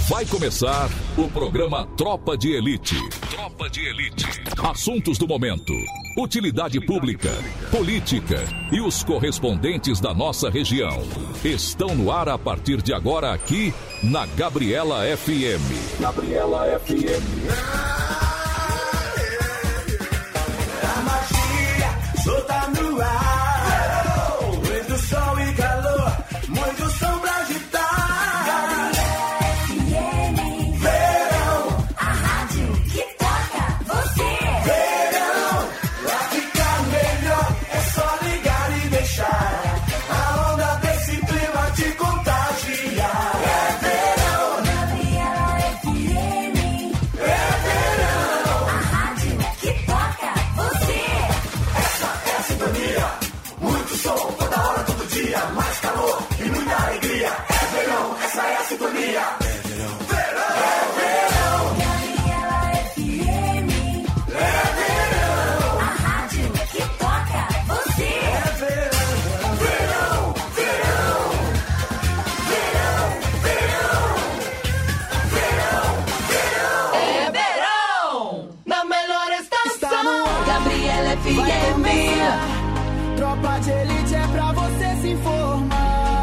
Vai começar o programa Tropa de Elite. Tropa de Elite. Assuntos do momento, utilidade pública, política e os correspondentes da nossa região. Estão no ar a partir de agora aqui na Gabriela FM. Gabriela FM. A magia solta no ar. Muito sol e calor, muito som pra agitar. Tropa de Elite é pra você se informar.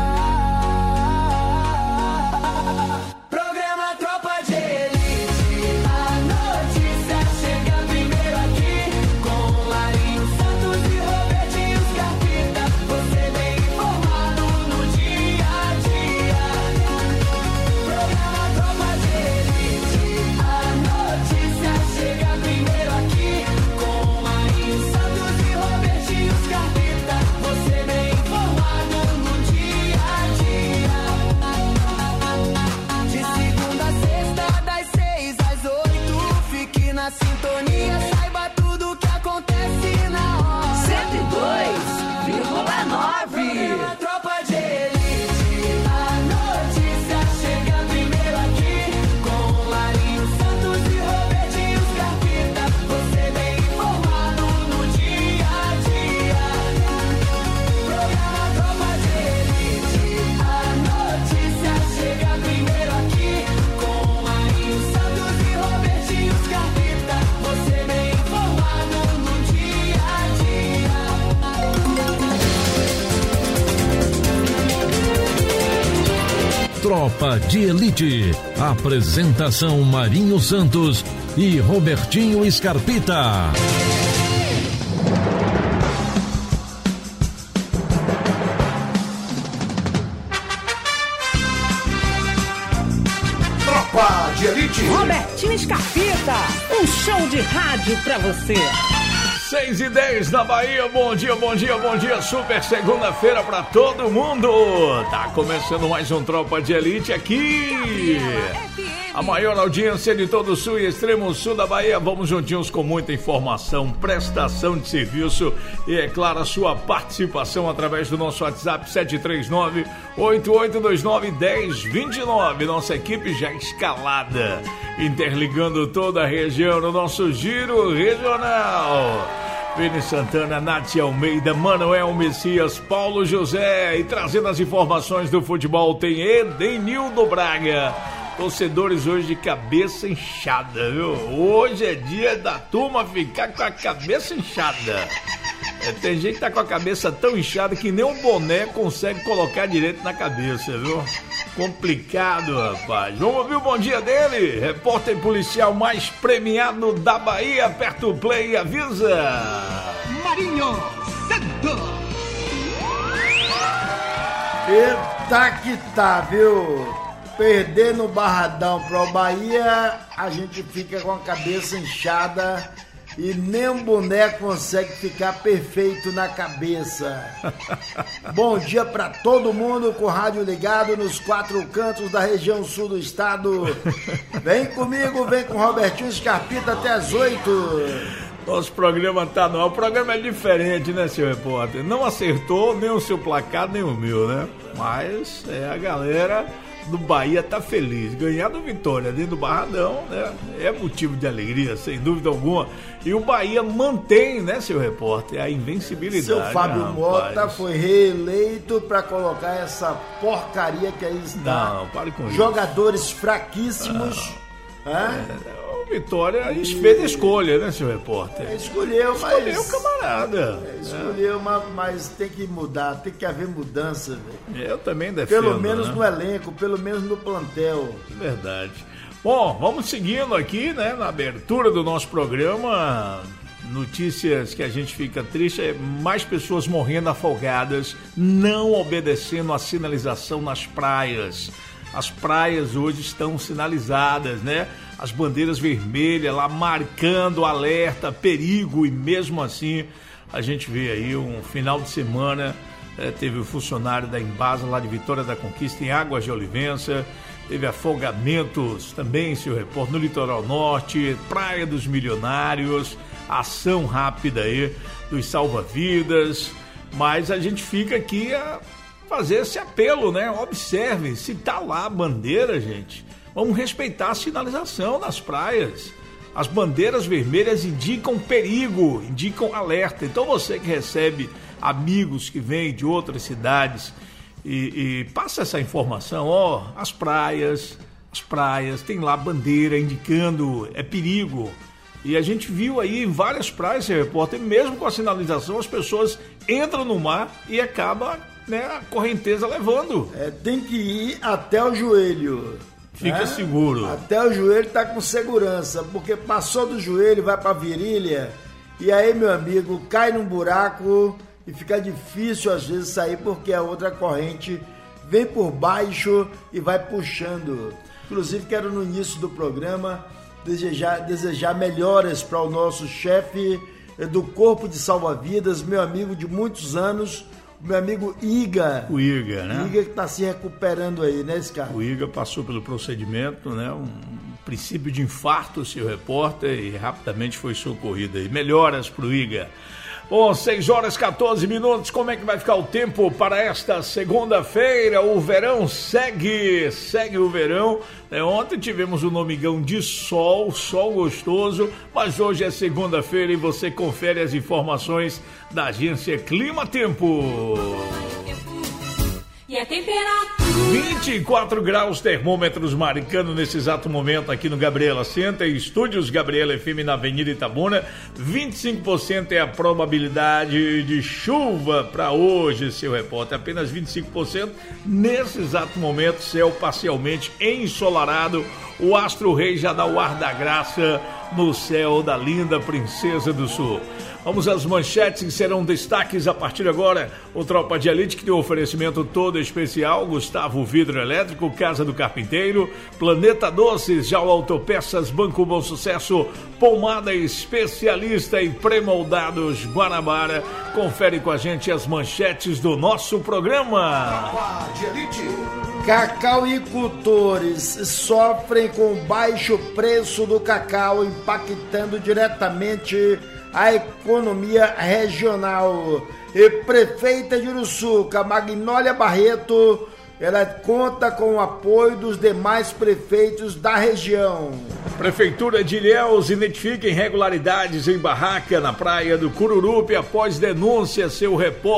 Programa Tropa de Elite. A notícia chega primeiro aqui com Marinho Santos e Robertinho Scarpita. Você bem informado no dia a dia. Programa Tropa de Elite. A notícia chega primeiro aqui com Marinho Santos e Robertinho Scarpita. Você bem informado no dia a dia. De segunda a sexta, das 6 às 8. Fique na sintonia, saiba tudo que acontece na hora. 102,9. Tropa de Elite. A notícia chega primeiro aqui com Marinho Santos e Robertinho Scarpita. Você bem informado no dia a dia. Programa Tropa de Elite. A notícia chega primeiro aqui com Marinho Santos e Robertinho Scarpita. Você bem informado no dia a dia. Tropa de Elite. Apresentação Marinho Santos e Robertinho Scarpita. Tropa de Elite. Robertinho Scarpita, um show de rádio pra você. 6h10 na Bahia, bom dia, bom dia, bom dia, super segunda-feira pra todo mundo. Tá começando mais um Tropa de Elite aqui. A maior audiência de todo o sul e extremo sul da Bahia. Vamos juntinhos com muita informação, prestação de serviço e, é claro, a sua participação através do nosso WhatsApp 739-8829-1029. Nossa equipe já escalada, interligando toda a região no nosso giro regional. Vini Santana, Nath Almeida, Manuel Messias, Paulo José. E trazendo as informações do futebol tem Edenildo Braga. Torcedores hoje de cabeça inchada, viu? Hoje é dia da turma ficar com a cabeça inchada. Tem gente que tá com a cabeça tão inchada que nem um boné consegue colocar direito na cabeça, viu? Complicado, rapaz. Vamos ouvir o bom dia dele? Repórter policial mais premiado da Bahia. Aperta o play e avisa. Marinho Santos. Eita que tá, viu? Perder no Barradão para o Bahia, a gente fica com a cabeça inchada e nem um boneco consegue ficar perfeito na cabeça. Bom dia para todo mundo com o rádio ligado nos 4 cantos da região sul do estado. Vem comigo, vem com o Robertinho Scarpita até as 8. Nosso programa tá no ar. O programa é diferente, né, senhor repórter? Não acertou nem o seu placar, nem o meu, né? Mas é a galera do Bahia tá feliz. Ganhar do Vitória dentro do Barradão, né? É motivo de alegria, sem dúvida alguma. E o Bahia mantém, né, seu repórter, a invencibilidade. Seu Fábio né, Mota foi reeleito para colocar essa porcaria que aí está. Não, pare com isso. Jogadores fraquíssimos. O Vitória fez a escolha, né, seu repórter? Escolheu o camarada. Escolheu, mas tem que mudar, tem que haver mudança, velho. Eu também defendo. Pelo menos né? no elenco, pelo menos no plantel. Verdade. Bom, vamos seguindo aqui, né, na abertura do nosso programa. Notícias que a gente fica triste, mais pessoas morrendo afogadas, não obedecendo a sinalização nas praias. As praias hoje estão sinalizadas, né? As bandeiras vermelhas lá marcando alerta, perigo, e mesmo assim a gente vê aí um final de semana, teve o funcionário da Embasa lá de Vitória da Conquista em Águas de Olivença, teve afogamentos também, seu repórter, no Litoral Norte, Praia dos Milionários, ação rápida aí dos salva-vidas, mas a gente fica aqui a fazer esse apelo, né? Observe, se tá lá a bandeira, gente, vamos respeitar a sinalização nas praias. As bandeiras vermelhas indicam perigo, indicam alerta. Então você que recebe amigos que vêm de outras cidades e passa essa informação, as praias, tem lá bandeira indicando perigo. E a gente viu aí em várias praias, seu repórter, mesmo com a sinalização, as pessoas entram no mar e acaba, né, a correnteza levando. Tem que ir até o joelho. Fica seguro. Até o joelho tá com segurança, porque passou do joelho, vai pra virilha, e aí, meu amigo, cai num buraco e fica difícil às vezes sair, porque a outra corrente vem por baixo e vai puxando. Inclusive, quero no início do programa desejar melhoras para o nosso chefe do Corpo de Salva-Vidas, meu amigo de muitos anos, meu amigo Iga. O Iga, né? O Iga que está se recuperando aí, né, esse cara? O Iga passou pelo procedimento, né? Um princípio de infarto, seu repórter, e rapidamente foi socorrido aí. Melhoras pro Iga. Bom, 6h14, como é que vai ficar o tempo para esta segunda-feira? O verão segue o verão. Ontem tivemos um domingão de sol gostoso, mas hoje é segunda-feira e você confere as informações da agência Clima Tempo. E a temperatura? 24 graus, termômetros marcando nesse exato momento aqui no Gabriela Center, Estúdios Gabriela FM na Avenida Itabuna. 25% é a probabilidade de chuva para hoje, seu repórter. Apenas 25%. Nesse exato momento, céu parcialmente ensolarado. O Astro Rei já dá o ar da graça no céu da linda Princesa do Sul. Vamos às manchetes que serão destaques a partir de agora. O Tropa de Elite, que tem um oferecimento todo especial. Gustavo Vidro Elétrico, Casa do Carpinteiro, Planeta Doces, Jau Autopeças, Banco Bom Sucesso, Pomada Especialista e Premoldados Guanabara. Confere com a gente as manchetes do nosso programa. Tropa de Elite. Cacauicultores sofrem com baixo preço do cacau, impactando diretamente a economia regional. E prefeita de Uruçuca, Magnólia Barreto, ela conta com o apoio dos demais prefeitos da região. Prefeitura de Ilhéus identifica irregularidades em barraca na praia do Cururupi após denúncia, seu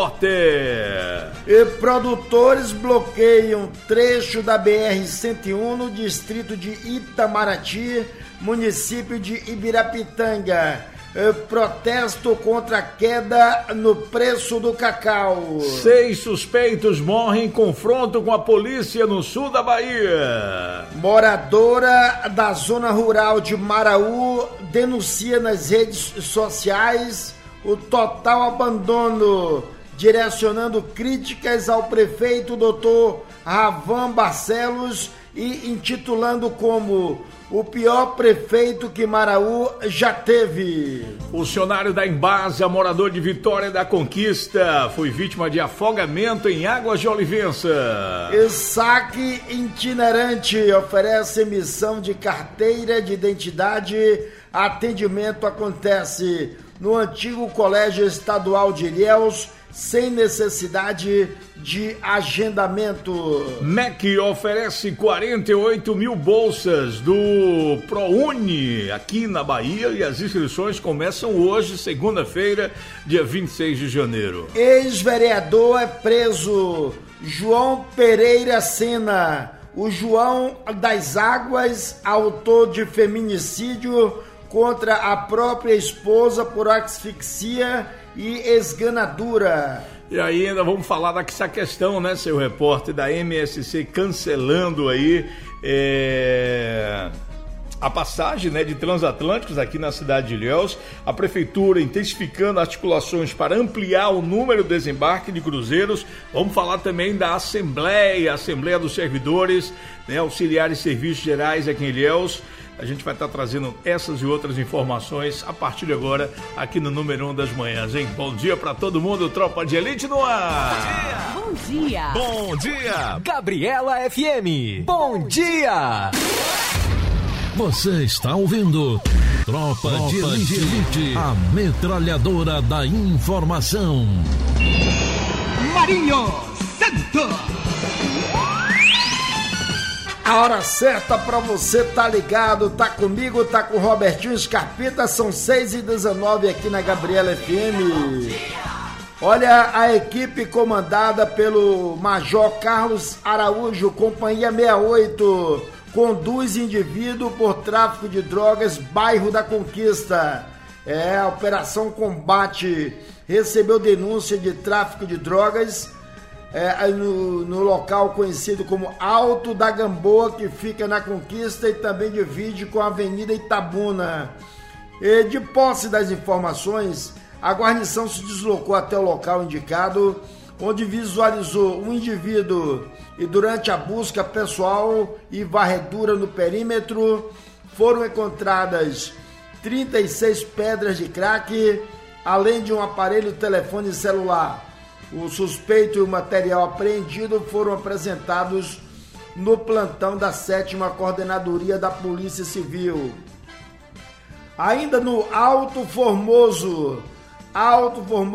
repórter. E produtores bloqueiam trecho da BR-101 no distrito de Itamaraty, município de Ibirapitanga. Protesto contra a queda no preço do cacau. 6 suspeitos morrem em confronto com a polícia no sul da Bahia. Moradora da zona rural de Maraú denuncia nas redes sociais o total abandono, direcionando críticas ao prefeito Dr. Ravan Barcelos e intitulando como o pior prefeito que Maraú já teve. Funcionário da Embasa, morador de Vitória da Conquista, foi vítima de afogamento em Águas de Olivença. E saque itinerante oferece emissão de carteira de identidade. Atendimento acontece no antigo Colégio Estadual de Ilhéus sem necessidade de agendamento. MEC oferece 48 mil bolsas do ProUni aqui na Bahia e as inscrições começam hoje, segunda-feira, dia 26 de janeiro. Ex-vereador é preso. João Pereira Sena, o João das Águas, autor de feminicídio contra a própria esposa por asfixia e esganadura. E aí ainda vamos falar dessa questão, né, seu repórter, da MSC cancelando aí a passagem, né, de transatlânticos aqui na cidade de Ilhéus, a prefeitura intensificando articulações para ampliar o número de desembarque de cruzeiros. Vamos falar também da Assembleia dos Servidores, né, auxiliares de serviços gerais aqui em Ilhéus. A gente vai estar trazendo essas e outras informações a partir de agora aqui no Número 1 das Manhãs, hein? Bom dia pra todo mundo, Tropa de Elite no ar! Bom dia! Bom dia! Gabriela FM, bom dia! Você está ouvindo Tropa de Elite, a metralhadora da informação. Marinho Santos. A hora certa pra você tá ligado, tá comigo, tá com o Robertinho Scarpita, são 6h19 aqui na Gabriela FM. Olha, a equipe comandada pelo Major Carlos Araújo, Companhia 68, conduz indivíduo por tráfico de drogas, bairro da Conquista. A Operação Combate recebeu denúncia de tráfico de drogas no local conhecido como Alto da Gamboa, que fica na Conquista e também divide com a Avenida Itabuna. De posse das informações, a guarnição se deslocou até o local indicado, onde visualizou um indivíduo e durante a busca pessoal e varredura no perímetro, foram encontradas 36 pedras de crack, além de um aparelho telefone celular. O suspeito e o material apreendido foram apresentados no plantão da 7ª Coordenadoria da Polícia Civil. Ainda no Alto Formoso, a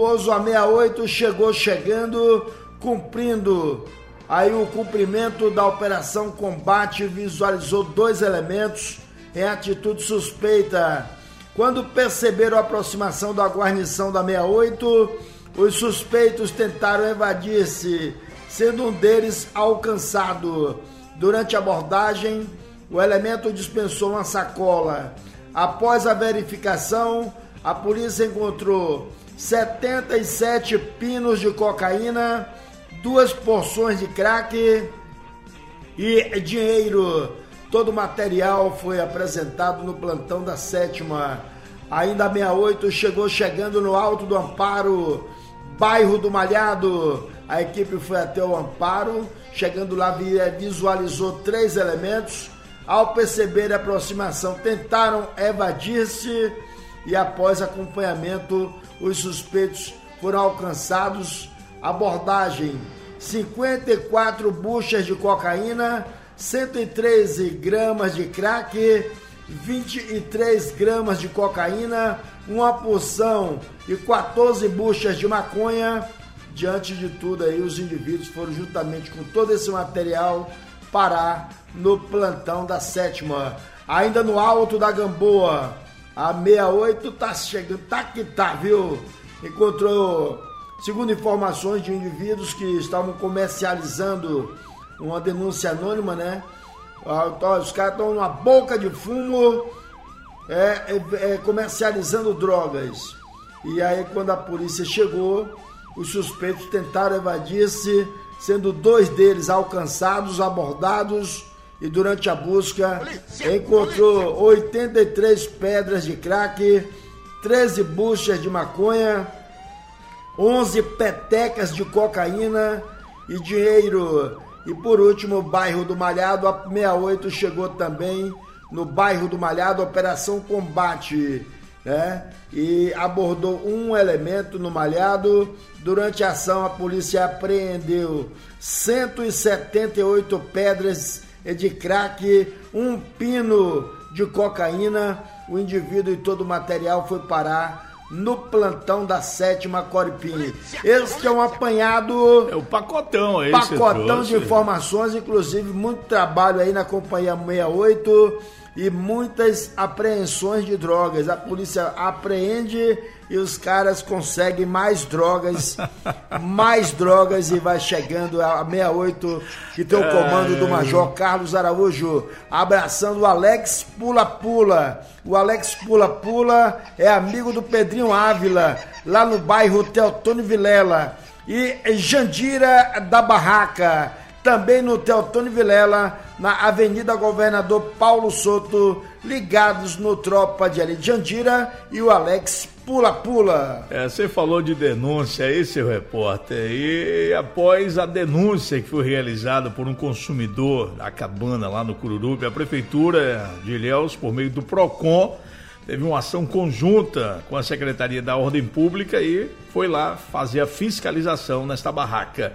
68 chegando, cumprindo aí o cumprimento da Operação Combate, visualizou 2 elementos em atitude suspeita. Quando perceberam a aproximação da guarnição da 68, os suspeitos tentaram evadir-se, sendo um deles alcançado. Durante a abordagem, o elemento dispensou uma sacola. Após a verificação, a polícia encontrou 77 pinos de cocaína, 2 porções de crack e dinheiro. Todo o material foi apresentado no plantão da 7ª. Ainda a 68 chegando no Alto do Amparo, bairro do Malhado. A equipe foi até o Amparo, chegando lá visualizou 3 elementos. Ao perceber a aproximação, tentaram evadir-se e após acompanhamento, os suspeitos foram alcançados. Abordagem: 54 buchas de cocaína, 113 gramas de crack, 23 gramas de cocaína, uma porção e 14 buchas de maconha. Diante de tudo aí, os indivíduos foram juntamente com todo esse material parar no plantão da 7ª. Ainda no Alto da Gamboa, a 68 tá chegando, tá que tá, viu? Encontrou, segundo informações de indivíduos que estavam comercializando, uma denúncia anônima, né? Então, os caras estão numa boca de fumo, comercializando drogas. E aí, quando a polícia chegou, os suspeitos tentaram evadir-se, sendo 2 deles alcançados, abordados, e durante a busca encontrou 83 pedras de crack, 13 buchas de maconha, 11 petecas de cocaína e dinheiro. E por último, o bairro do Malhado, a 68 chegou também no bairro do Malhado, Operação Combate, né? E abordou um elemento no Malhado. Durante a ação, a polícia apreendeu 178 pedras de crack, um pino de cocaína. O indivíduo e todo o material foi parar no plantão da 7ª Coripim. Este é um apanhado... É o pacotão aí. Pacotão de informações, inclusive muito trabalho aí na Companhia 68 e muitas apreensões de drogas. A polícia apreende e os caras conseguem mais drogas e vai chegando a 68, que tem o comando do Major Carlos Araújo, abraçando o Alex Pula-Pula. O Alex Pula-Pula é amigo do Pedrinho Ávila, lá no bairro Teotônio Vilela. E Jandira da Barraca, também no Teotônio Vilela, na Avenida Governador Paulo Soto, ligados no Tropa de Elite. Jandira e o Alex Pula-Pula. Você falou de denúncia aí, seu repórter, e após a denúncia que foi realizada por um consumidor da cabana lá no Cururupi, a Prefeitura de Ilhéus, por meio do PROCON, teve uma ação conjunta com a Secretaria da Ordem Pública e foi lá fazer a fiscalização nesta barraca.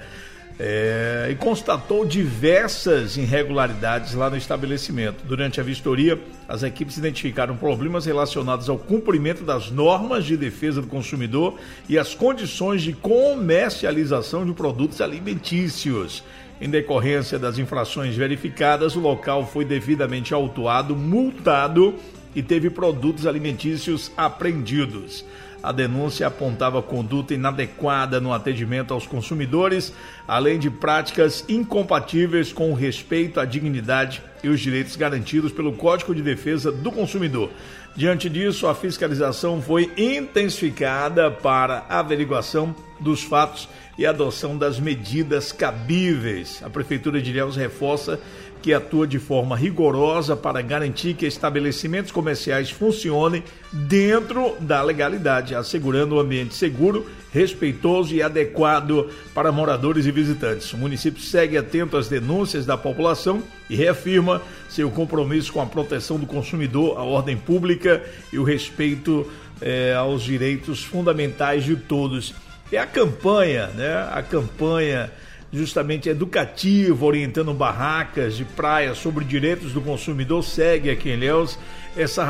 E constatou diversas irregularidades lá no estabelecimento. Durante a vistoria, as equipes identificaram problemas relacionados ao cumprimento das normas de defesa do consumidor e as condições de comercialização de produtos alimentícios. Em decorrência das infrações verificadas, o local foi devidamente autuado, multado e teve produtos alimentícios apreendidos. A denúncia apontava conduta inadequada no atendimento aos consumidores, além de práticas incompatíveis com o respeito à dignidade e os direitos garantidos pelo Código de Defesa do Consumidor. Diante disso, a fiscalização foi intensificada para a averiguação dos fatos e adoção das medidas cabíveis. A Prefeitura de Ilhéus reforça que atua de forma rigorosa para garantir que estabelecimentos comerciais funcionem dentro da legalidade, assegurando um ambiente seguro, respeitoso e adequado para moradores e visitantes. O município segue atento às denúncias da população e reafirma seu compromisso com a proteção do consumidor, a ordem pública e o respeito aos direitos fundamentais de todos. É a campanha, né? A campanha justamente educativa, orientando barracas de praia sobre direitos do consumidor, segue aqui em Ilhéus. Essa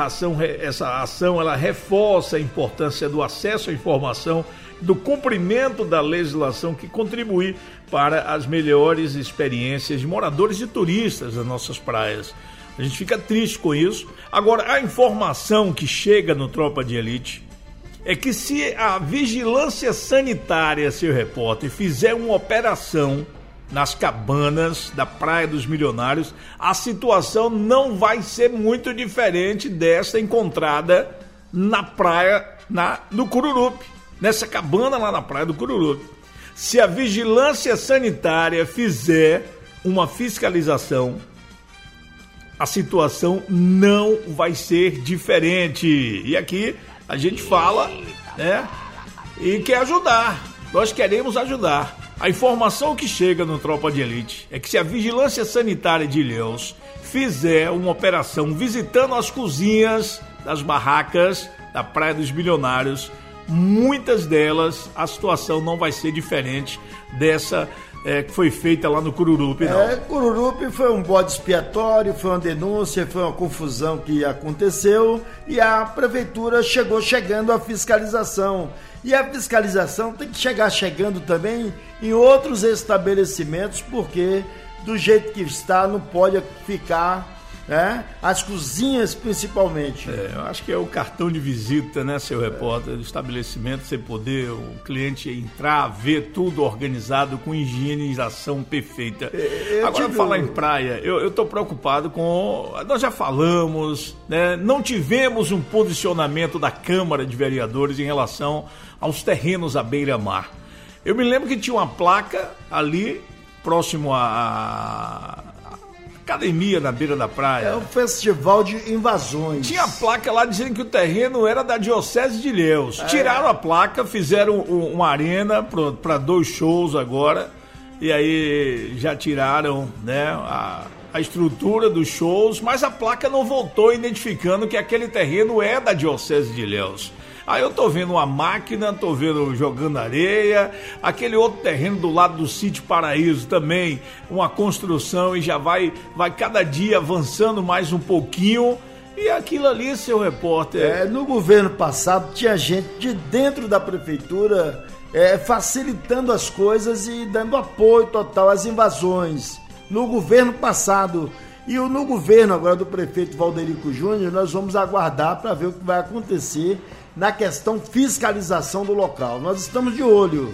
ação ela reforça a importância do acesso à informação, do cumprimento da legislação que contribui para as melhores experiências de moradores e turistas das nossas praias. A gente fica triste com isso. Agora, a informação que chega no Tropa de Elite é que se a vigilância sanitária, seu repórter, fizer uma operação nas cabanas da Praia dos Milionários, a situação não vai ser muito diferente dessa encontrada na praia do Cururupi, nessa cabana lá na Praia do Cururupi. Se a vigilância sanitária fizer uma fiscalização, a situação não vai ser diferente. E aqui a gente fala, né, e quer ajudar. Nós queremos ajudar. A informação que chega no Tropa de Elite é que se a Vigilância Sanitária de Ilhéus fizer uma operação visitando as cozinhas das barracas da Praia dos Milionários, muitas delas a situação não vai ser diferente dessa que foi feita lá no Cururupi, não. Cururupi foi um bode expiatório, foi uma denúncia, foi uma confusão que aconteceu e a prefeitura chegando à fiscalização. E a fiscalização tem que chegando também em outros estabelecimentos, porque do jeito que está não pode ficar, né? As cozinhas principalmente. Eu acho que é o cartão de visita, né, seu repórter, do estabelecimento, você poder, o cliente entrar, ver tudo organizado com higienização perfeita. Agora, falar em praia, eu tô preocupado com... Nós já falamos, né? Não tivemos um posicionamento da Câmara de Vereadores em relação aos terrenos à beira-mar. Eu me lembro que tinha uma placa ali, próximo à academia na beira da praia. É um festival de invasões. Tinha a placa lá dizendo que o terreno era da Diocese de Ilhéus. Tiraram a placa, fizeram uma arena para 2 shows agora. E aí já tiraram, né, a estrutura dos shows, mas a placa não voltou identificando que aquele terreno é da Diocese de Ilhéus. Aí eu tô vendo uma máquina, tô vendo jogando areia, aquele outro terreno do lado do Sítio Paraíso também, uma construção e já vai cada dia avançando mais um pouquinho E aquilo ali, seu repórter... No governo passado tinha gente de dentro da prefeitura facilitando as coisas e dando apoio total às invasões. No governo passado e no governo agora do prefeito Valderico Júnior, nós vamos aguardar para ver o que vai acontecer na questão fiscalização do local. Nós estamos de olho.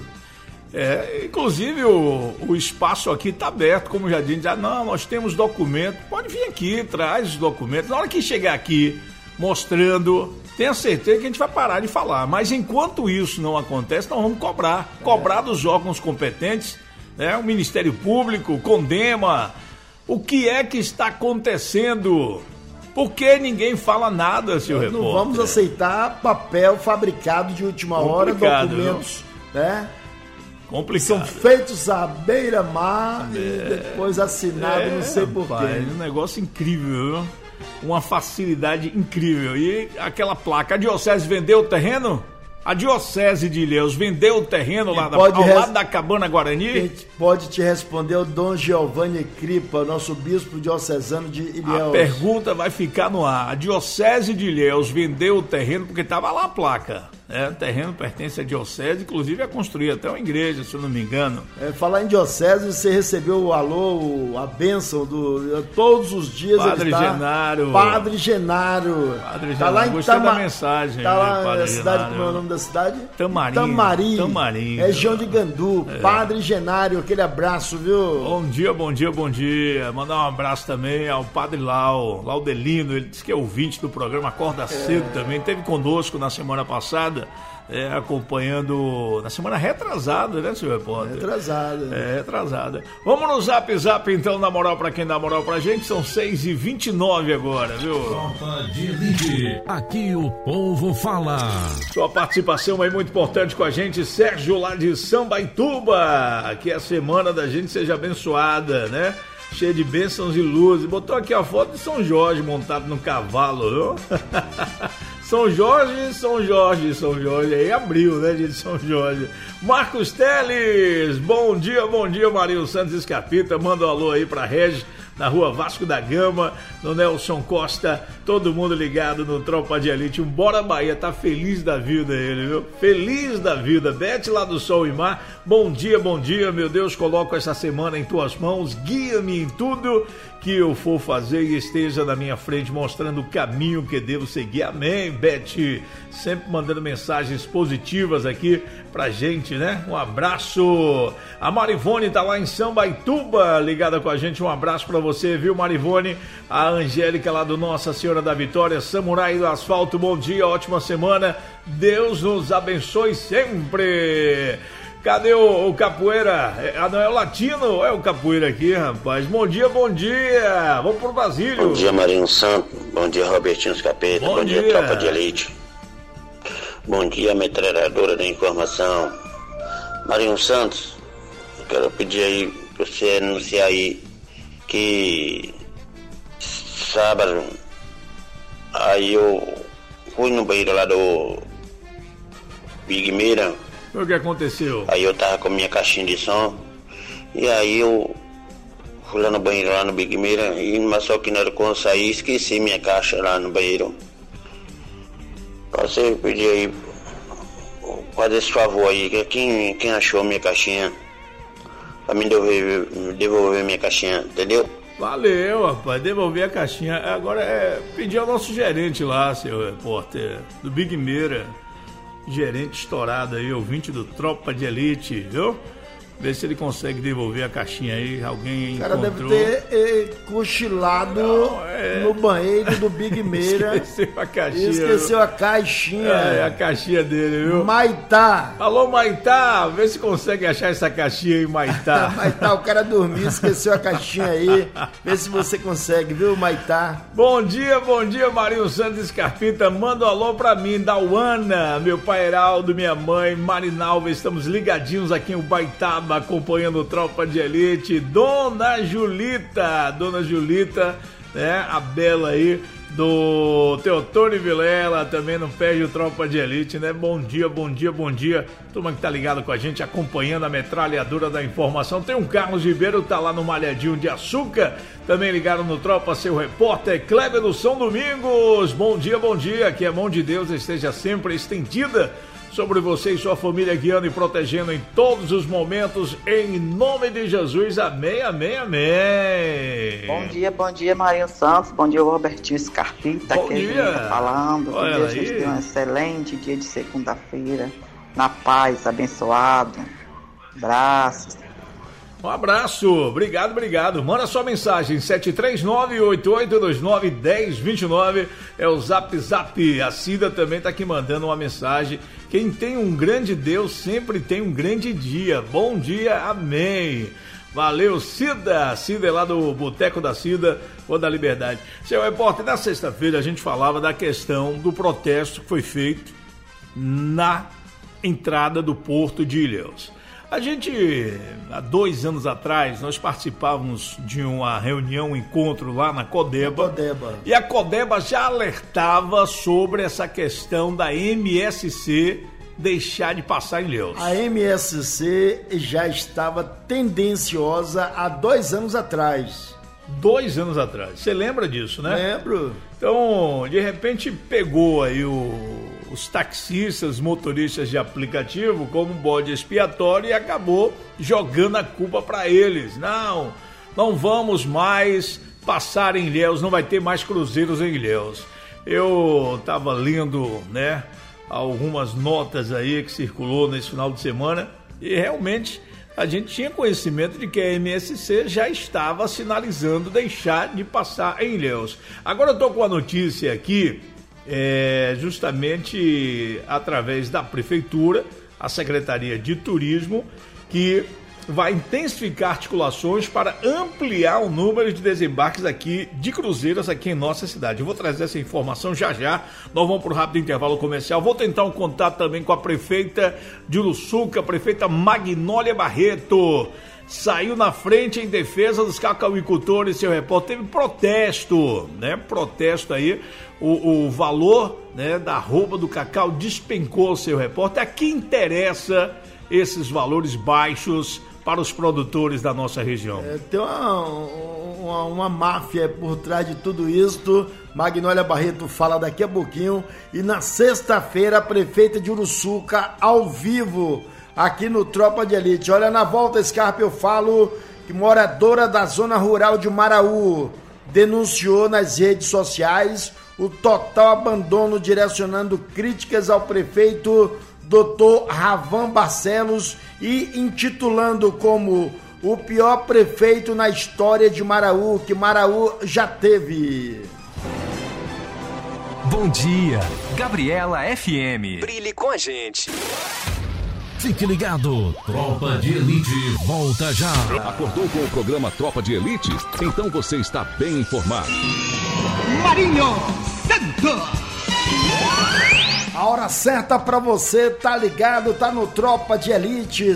Inclusive o espaço aqui está aberto, como já disse, nós temos documentos, pode vir aqui, traz os documentos, na hora que chegar aqui mostrando, tenha certeza que a gente vai parar de falar, mas enquanto isso não acontece, nós vamos cobrar dos órgãos competentes, né? O Ministério Público, Condema, o que é que está acontecendo? Por que ninguém fala nada, seu repórter? Não vamos aceitar papel fabricado de última hora, documentos, né? Complicado. São feitos à beira-mar e depois assinados, não sei porquê. Um negócio incrível, viu? Uma facilidade incrível. E aquela placa, a Diocese vendeu o terreno? A Diocese de Ilhéus vendeu o terreno lá ao lado da Cabana Guarani? Quem pode te responder o Dom Giovanni Cripa, nosso bispo diocesano de Ilhéus. A pergunta vai ficar no ar. A Diocese de Ilhéus vendeu o terreno porque estava lá a placa. O terreno pertence à Diocese, inclusive é construir até uma igreja, se eu não me engano. Falar em Diocese, você recebeu o alô, a bênção todos os dias. Padre Genaro. Padre Genaro. Tá lá em Gostei da mensagem. Tá lá na cidade, como é o nome da cidade? Tamarim. Região de Gandu. Padre Genaro, aquele abraço, viu? Bom dia. Mandar um abraço também ao Padre Laudelino, ele disse que é ouvinte do programa Acorda Cedo também, esteve conosco na semana passada. Acompanhando na semana retrasada, né, senhor repórter? Retrasada. Vamos no Zap então, na moral pra quem dá moral pra gente, são 6h29 agora, viu? Tropa de Elite, aqui o povo fala. Sua participação aí muito importante com a gente, Sérgio lá de Sambaituba, que a semana da gente seja abençoada, né? Cheia de bênçãos e luzes. Botou aqui a foto de São Jorge montado no cavalo, viu? São Jorge, aí abriu, né, de São Jorge. Marcos Teles, bom dia, Marinho Santos Escapita, manda um alô aí pra Regis, na rua Vasco da Gama, no Nelson Costa, todo mundo ligado no Tropa de Elite, Bora Bahia, tá feliz da vida ele, viu? Feliz da vida, Bete lá do Sol e Mar, bom dia, meu Deus, coloco essa semana em tuas mãos, guia-me em tudo que eu for fazer e esteja na minha frente mostrando o caminho que devo seguir, amém, Bete, sempre mandando mensagens positivas aqui pra gente, né? Um abraço, a Marivone tá lá em Sambaituba, ligada com a gente, um abraço pra você, viu, Marivone? A Angélica lá do Nossa Senhora da Vitória, Samurai do Asfalto, bom dia, ótima semana, Deus nos abençoe sempre. Cadê o Capoeira? Não é o Latino, é o Capoeira aqui, rapaz. Bom dia. Vamos pro Basílio. Bom dia, Marinho Santos. Bom dia, Robertinho Escapeta. Bom dia, Tropa de Elite. Bom dia, metralhadora da informação. Marinho Santos, eu quero pedir aí pra você anunciar aí que sábado aí eu fui no banheiro lá do Big Meira. O que aconteceu? Aí eu tava com minha caixinha de som e aí eu fui lá no banheiro lá no Big Meira, mas só que na hora que eu saí esqueci minha caixa lá no banheiro. Você pedir aí, fazer esse favor aí, quem achou minha caixinha pra me devolver minha caixinha, entendeu? Valeu, rapaz, devolver a caixinha. Agora pedir ao nosso gerente lá, seu repórter, do Big Meira. Gerente estourado aí, ouvinte do Tropa de Elite, viu? Ver se ele consegue devolver a caixinha aí, alguém encontrou. O cara deve ter cochilado no banheiro do Big Meira. Esqueceu a caixinha. A caixinha dele, viu? Maitá. Alô, Maitá, vê se consegue achar essa caixinha aí, Maitá. Maitá, o cara dormiu, esqueceu a caixinha aí. Vê se você consegue, viu, Maitá? Bom dia, Marinho Santos Escarpita. Manda um alô pra mim, da Uana, meu pai Heraldo, minha mãe, Marinalva. Estamos ligadinhos aqui em Ubaitaba, acompanhando o Tropa de Elite. Dona Julita né? A Bela aí do Teotônio Vilela, também não perde o Tropa de Elite, né? Bom dia, bom dia, bom dia. Turma que tá ligado com a gente, acompanhando a metralhadora da informação. Tem um Carlos Ribeiro, tá lá no Malhadinho de Açúcar, também ligado no Tropa, seu repórter Kleber do São Domingos. Bom dia, que a mão de Deus esteja sempre estendida sobre você e sua família, guiando e protegendo em todos os momentos, em nome de Jesus, amém, amém, amém. Bom dia, Marinho Santos, bom dia, Robertinho Scarpita, bom que dia. a gente tá falando, que Olha Deus a gente aí. tenha um excelente dia de segunda-feira, na paz, abençoado, abraços. Um abraço, obrigado. Manda sua mensagem, 739-8829-1029, é o Zap. A Cida também tá aqui mandando uma mensagem. Quem tem um grande Deus sempre tem um grande dia. Bom dia, amém. Valeu, Cida é lá do Boteco da Cida, ou da Liberdade. Seu repórter, na sexta-feira a gente falava da questão do protesto que foi feito na entrada do Porto de Ilhéus. A gente, há 2 anos atrás, nós participávamos de uma reunião, um encontro lá na Codeba. E a Codeba já alertava sobre essa questão da MSC deixar de passar em Ilhéus. A MSC já estava tendenciosa há 2 anos atrás. 2 anos atrás. Você lembra disso, né? Lembro. Então, de repente, pegou aí os taxistas, motoristas de aplicativo como um bode expiatório e acabou jogando a culpa para eles. Não vamos mais passar em Ilhéus, não vai ter mais cruzeiros em Ilhéus. Eu estava lendo, né, algumas notas aí que circulou nesse final de semana e realmente a gente tinha conhecimento de que a MSC já estava sinalizando deixar de passar em Ilhéus. Agora eu estou com a notícia aqui, justamente através da Prefeitura, a Secretaria de Turismo, que vai intensificar articulações para ampliar o número de desembarques aqui de cruzeiros aqui em nossa cidade. Eu vou trazer essa informação já. Nós vamos para o rápido intervalo comercial. Vou tentar um contato também com a prefeita de Uruçuca, a prefeita Magnólia Barreto. Saiu na frente em defesa dos cacauicultores, seu repórter. Teve protesto, né? Protesto aí. O valor, né, da arroba do cacau despencou, seu repórter. A quem interessa esses valores baixos para os produtores da nossa região? Tem uma máfia por trás de tudo isso. Magnólia Barreto fala daqui a pouquinho. E na sexta-feira, a prefeita de Uruçuca, ao vivo, aqui no Tropa de Elite. Olha, na volta, Scarpa, eu falo que moradora da zona rural de Maraú denunciou nas redes sociais o total abandono, direcionando críticas ao prefeito Dr. Ravan Barcelos e intitulando como o pior prefeito na história de Maraú, que Maraú já teve. Bom dia, Gabriela FM. Brilhe com a gente. Fique ligado, Tropa de Elite volta já. Acordou com o programa Tropa de Elite? Então você está bem informado. Marinho Santos. A hora certa pra você, tá ligado, tá no Tropa de Elite,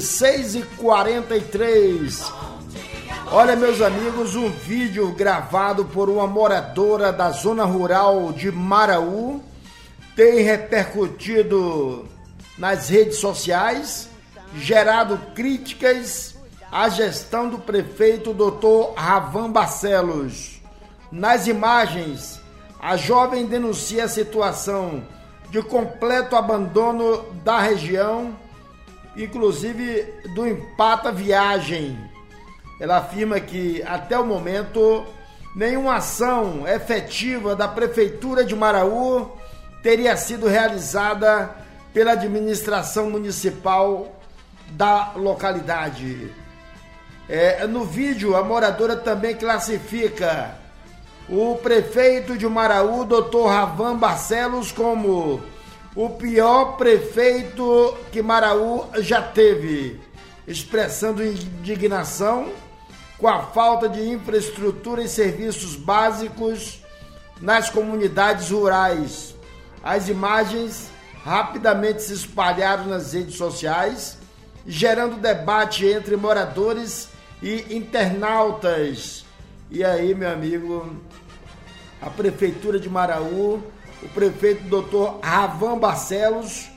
6h43. Olha, meus amigos, um vídeo gravado por uma moradora da zona rural de Maraú tem repercutido nas redes sociais, gerado críticas à gestão do prefeito Dr. Ravan Barcelos. Nas imagens, a jovem denuncia a situação de completo abandono da região, inclusive do Empata Viagem. Ela afirma que, até o momento, nenhuma ação efetiva da Prefeitura de Maraú teria sido realizada pela administração municipal da localidade. No vídeo, a moradora também classifica o prefeito de Maraú, Dr. Ravan Barcelos, como o pior prefeito que Maraú já teve, expressando indignação com a falta de infraestrutura e serviços básicos nas comunidades rurais. As imagens rapidamente se espalharam nas redes sociais, gerando debate entre moradores e internautas. E aí, meu amigo, a Prefeitura de Maraú, o prefeito Dr. Ravan Barcelos,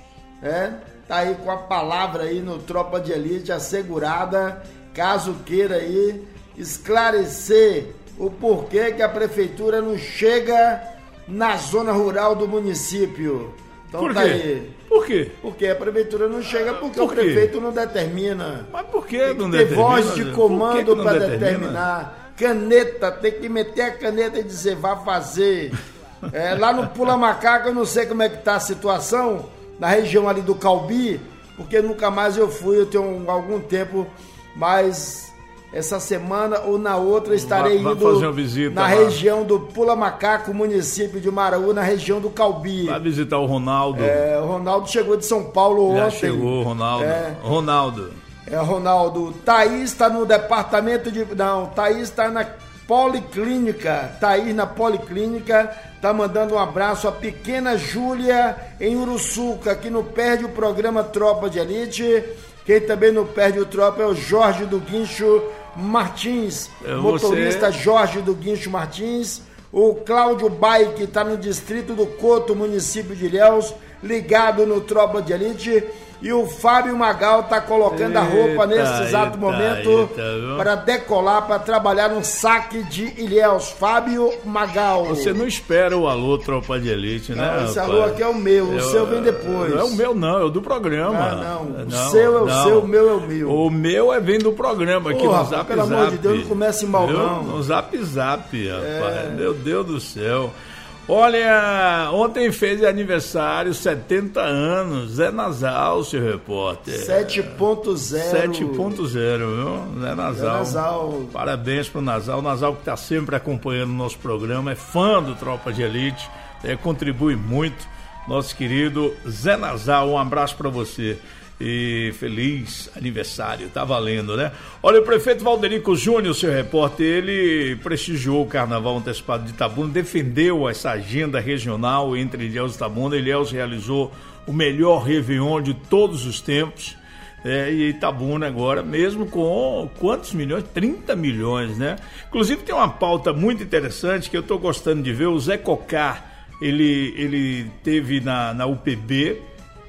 tá aí com a palavra aí no Tropa de Elite assegurada, caso queira aí esclarecer o porquê que a Prefeitura não chega na zona rural do município. Então Por tá quê? aí. Por quê? Porque a Prefeitura não chega porque Por o quê? prefeito não determina. Mas por que Tem não que ter determina? voz de Por que comando que não para determina? determinar. Caneta, tem que meter a caneta e dizer, vá fazer. Lá no Pula Macaco, eu não sei como é que tá a situação, na região ali do Calbi, porque nunca mais eu fui, eu tenho algum tempo, mas essa semana ou na outra estarei Vai indo fazer uma visita na lá. região do Pula Macaco, município de Maraú, na região do Calbi. Vai visitar o Ronaldo. O Ronaldo chegou de São Paulo Já ontem. chegou, Ronaldo. Ronaldo. Ronaldo. Thaís está no departamento de... Não, Thaís está na Policlínica. Thaís na Policlínica tá mandando um abraço à pequena Júlia em Uruçuca, que não perde o programa Tropa de Elite. Quem também não perde o Tropa é o Jorge do Guincho Martins, motorista Jorge do Guincho Martins. O Cláudio Bai, que está no distrito do Coto, município de Ilhéus, ligado no Tropa de Elite. E o Fábio Magal está colocando a roupa nesse exato momento para decolar, para trabalhar no saque de Ilhéus. Fábio Magal. Você não espera o alô Tropa de Elite, né? Não, esse alô aqui é o meu, o seu vem depois. Não é o meu não, é o do programa. Não, o seu é o seu, o meu é o meu. O meu vem do programa aqui no Zap pelo Zap. amor de Deus, não comece mal não. No Zap Zap, rapaz. Meu Deus do céu. Olha, ontem fez aniversário, 70 anos, Zé Nasal, seu repórter. 7.0. 7.0, viu? Zé Nasal. Parabéns pro Nasal. O Nasal que está sempre acompanhando o nosso programa, é fã do Tropa de Elite, contribui muito. Nosso querido Zé Nasal, um abraço para você. E feliz aniversário, tá valendo, né? Olha, o prefeito Valderico Júnior, seu repórter, ele prestigiou o Carnaval Antecipado de Itabuna, defendeu essa agenda regional entre Ilhéus e Itabuna. Ilhéus realizou o melhor Réveillon de todos os tempos, e Itabuna agora, mesmo com quantos milhões? 30 milhões, né? Inclusive tem uma pauta muito interessante que eu tô gostando de ver. O Zé Cocá, ele teve na UPB,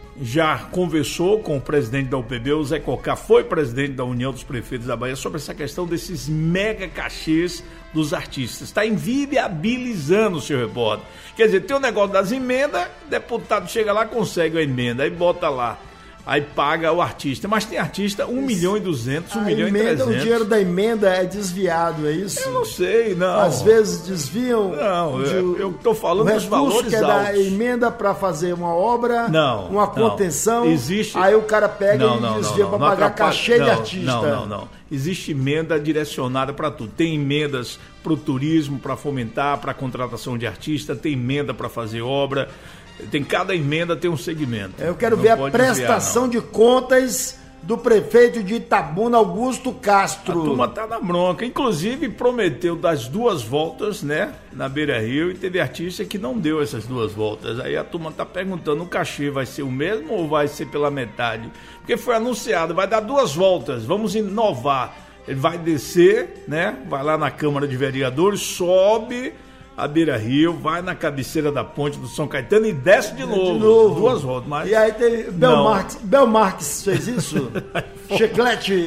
já conversou com o presidente da UPB, o Zé Cocá foi presidente da União dos Prefeitos da Bahia, sobre essa questão desses mega cachês dos artistas. Está inviabilizando, seu repórter. Quer dizer, tem o negócio das emendas, o deputado chega lá, consegue a emenda, aí bota lá, aí paga o artista. Mas tem artista 1.200.000, 1.300.000. O dinheiro da emenda é desviado, é isso? Eu não sei, não. Às vezes desviam. Não, eu tô falando dos valores que é altos. da emenda para fazer uma obra, uma contenção. Existe... Aí o cara pega e desvia para pagar cachê de artista. Não. Existe emenda direcionada para tudo. Tem emendas para o turismo, para fomentar, para contratação de artista, tem emenda para fazer obra. Tem cada emenda tem um segmento. Eu quero ver a prestação de contas do prefeito de Itabuna, Augusto Castro. A turma tá na bronca. Inclusive prometeu das 2 voltas, né, na Beira-Rio, e teve artista que não deu essas 2 voltas. Aí a turma tá perguntando, o cachê vai ser o mesmo ou vai ser pela metade? Porque foi anunciado, vai dar 2 voltas, vamos inovar. Ele vai descer, né, vai lá na Câmara de Vereadores, sobe a Beira-Rio, vai na cabeceira da ponte do São Caetano e desce de novo. 2 voltas. Mas... E aí tem Belmarques fez isso? Chiclete.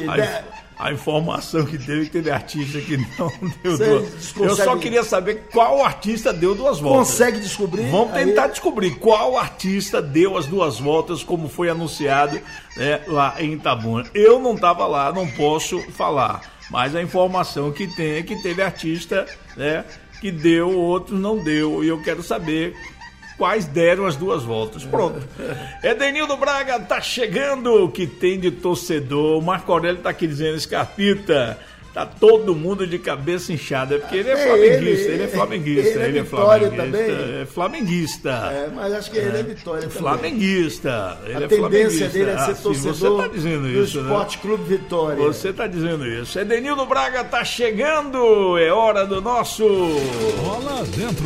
A informação que teve artista que não deu 2. Eu só queria saber qual artista deu 2 voltas. Consegue descobrir? Vamos tentar descobrir qual artista deu as 2 voltas, como foi anunciado, né, lá em Itabuna. Eu não estava lá, não posso falar. Mas a informação que tem é que teve artista, né, que deu, outros não deu, e eu quero saber quais deram as 2 voltas. Pronto. Edenildo Braga tá chegando, o que tem de torcedor. O Marco Aurélio tá aqui dizendo, Scarpita, tá todo mundo de cabeça inchada, porque ele é flamenguista, ele é flamenguista. Ele é flamenguista, também? É flamenguista. Mas acho que ele é Vitória também. Flamenguista. Ele a tendência dele é ser torcedor você tá dizendo do isso, Esporte Clube Vitória. Você tá dizendo isso. Edenildo Braga tá chegando, é hora do nosso... Bola dentro.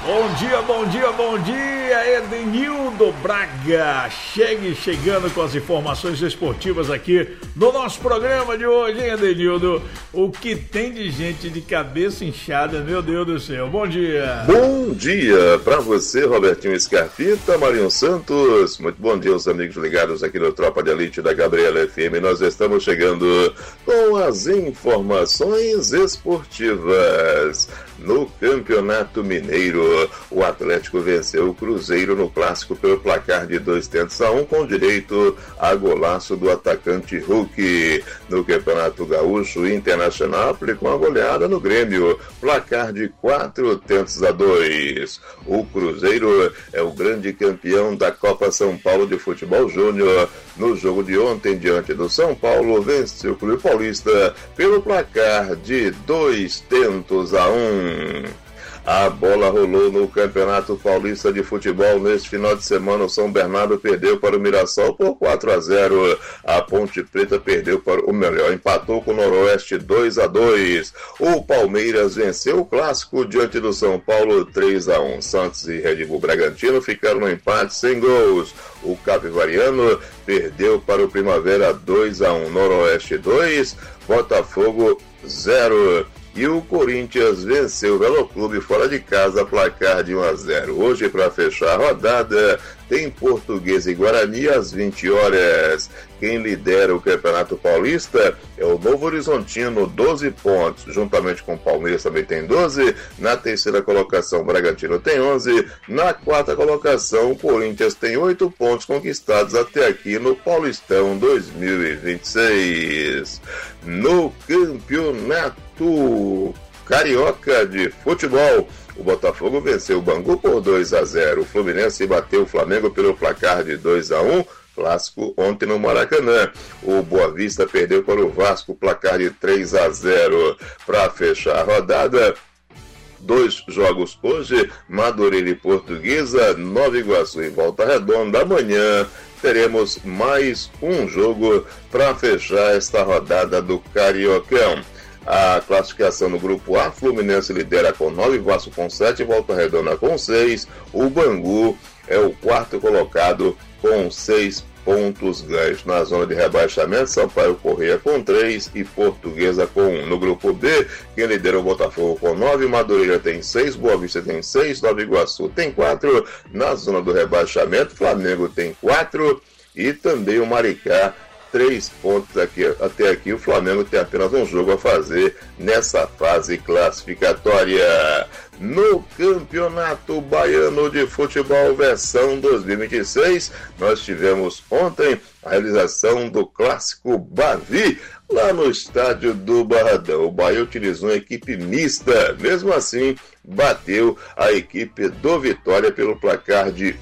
Bom dia, Edenildo Braga. Chegando com as informações esportivas aqui no nosso programa de hoje, hein, Edenildo? O o que tem de gente de cabeça inchada, meu Deus do céu. Bom dia. Bom dia para você, Robertinho Scarpita, Marinho Santos. Muito bom dia aos amigos ligados aqui no Tropa de Elite da Gabriela FM. Nós estamos chegando com as informações esportivas. No Campeonato Mineiro, o Atlético venceu o Cruzeiro no clássico pelo placar de 2-1 com direito a golaço do atacante Hulk. No Campeonato Gaúcho, o Internacional aplicou uma goleada no Grêmio, placar de 4-2. O Cruzeiro é o grande campeão da Copa São Paulo de Futebol Júnior. No jogo de ontem, diante do São Paulo, venceu o Clube Paulista pelo placar de 2-1. A bola rolou no Campeonato Paulista de Futebol. Neste final de semana, o São Bernardo perdeu para o Mirassol por 4-0. A Ponte Preta empatou com o Noroeste 2-2. O Palmeiras venceu o clássico diante do São Paulo 3-1. Santos e Red Bull Bragantino ficaram no empate sem gols. O Capivariano perdeu para o Primavera 2-1. Noroeste 2, Botafogo 0. E o Corinthians venceu o Velo Clube fora de casa, placar de 1-0. Hoje, para fechar a rodada, tem Portuguesa e Guarani às 20 horas. Quem lidera o Campeonato Paulista é o Novo Horizontino, 12 pontos. Juntamente com o Palmeiras também tem 12. Na terceira colocação, o Bragantino tem 11. Na quarta colocação, o Corinthians tem 8 pontos conquistados até aqui no Paulistão 2026. No Campeonato Carioca de Futebol, o Botafogo venceu o Bangu por 2-0. O Fluminense bateu o Flamengo pelo placar de 2-1. Clássico ontem no Maracanã. O Boa Vista perdeu para o Vasco, placar de 3-0. Para fechar a rodada, 2 jogos hoje, Madureira e Portuguesa, Nova Iguaçu e Volta Redonda. Amanhã teremos mais um jogo para fechar esta rodada do Cariocão. A classificação no grupo A, Fluminense lidera com 9, Vasco com 7, Volta Redonda com 6. O Bangu é o quarto colocado com 6 pontos ganhos. Na zona de rebaixamento, Sampaio Corrêa com 3 e Portuguesa com 1. No grupo B, quem lidera o Botafogo com 9, Madureira tem 6, Boa Vista tem 6, Nova Iguaçu tem 4. Na zona do rebaixamento, Flamengo tem 4 e também o Maricá 3 pontos aqui. Até aqui o Flamengo tem apenas um jogo a fazer nessa fase classificatória. No Campeonato Baiano de Futebol versão 2026, nós tivemos ontem a realização do Clássico Bavi, lá no estádio do Barradão. O Bahia utilizou uma equipe mista, mesmo assim bateu a equipe do Vitória pelo placar de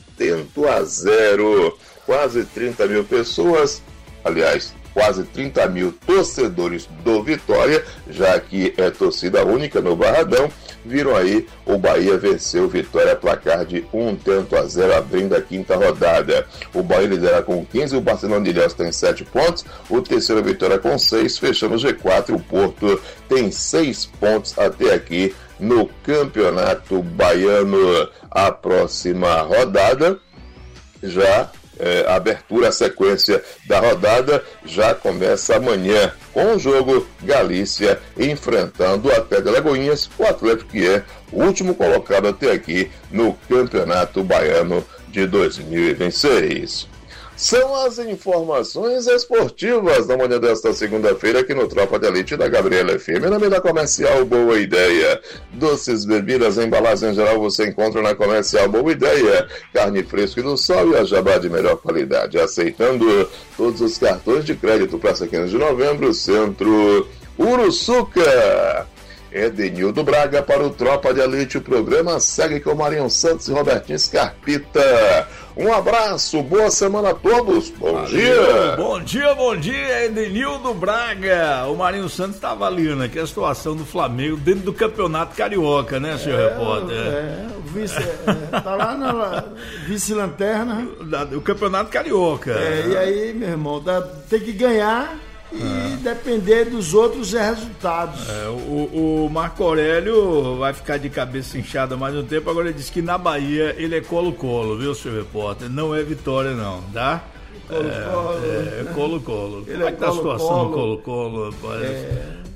1-0. Quase 30 mil pessoas, aliás, quase 30 mil torcedores do Vitória, já que é torcida única no Barradão, viram aí o Bahia venceu o Vitória, placar de 1-0, abrindo a quinta rodada. O Bahia lidera com 15, o Barcelona de Ilhéus tem 7 pontos, o terceiro Vitória com 6, fechando o G4, o Porto tem 6 pontos até aqui no Campeonato Baiano. A próxima rodada, já a abertura, a sequência da rodada já começa amanhã, com o jogo Galícia enfrentando o Atlético de Alagoinhas, o Atlético que é o último colocado até aqui no Campeonato Baiano de 2026. São as informações esportivas da manhã desta segunda-feira aqui no Tropa de Elite da Gabriela FM, na mídia comercial Boa Ideia. Doces, bebidas, embalagem em geral você encontra na comercial Boa Ideia. Carne fresca e do sol e a jabá de melhor qualidade. Aceitando todos os cartões de crédito para 15 de novembro, Centro Uruçuca. Edenildo Braga para o Tropa de Elite. O programa segue com Marinho Santos e Robertinho Scarpita. Um abraço, boa semana a todos. Bom dia. Bom dia, Edenildo Braga. O Marinho Santos está avaliando aqui a situação do Flamengo dentro do Campeonato Carioca, né, senhor repórter? O vice, tá lá na vice-lanterna. O Campeonato Carioca. E aí, meu irmão, tem que ganhar e depender dos outros resultados. O Marco Aurélio vai ficar de cabeça inchada mais um tempo. Agora ele disse que na Bahia ele é Colo-Colo, viu, senhor repórter? Não é Vitória não, tá? Colo-Colo. Como é que tá a situação do Colo-Colo, rapaz?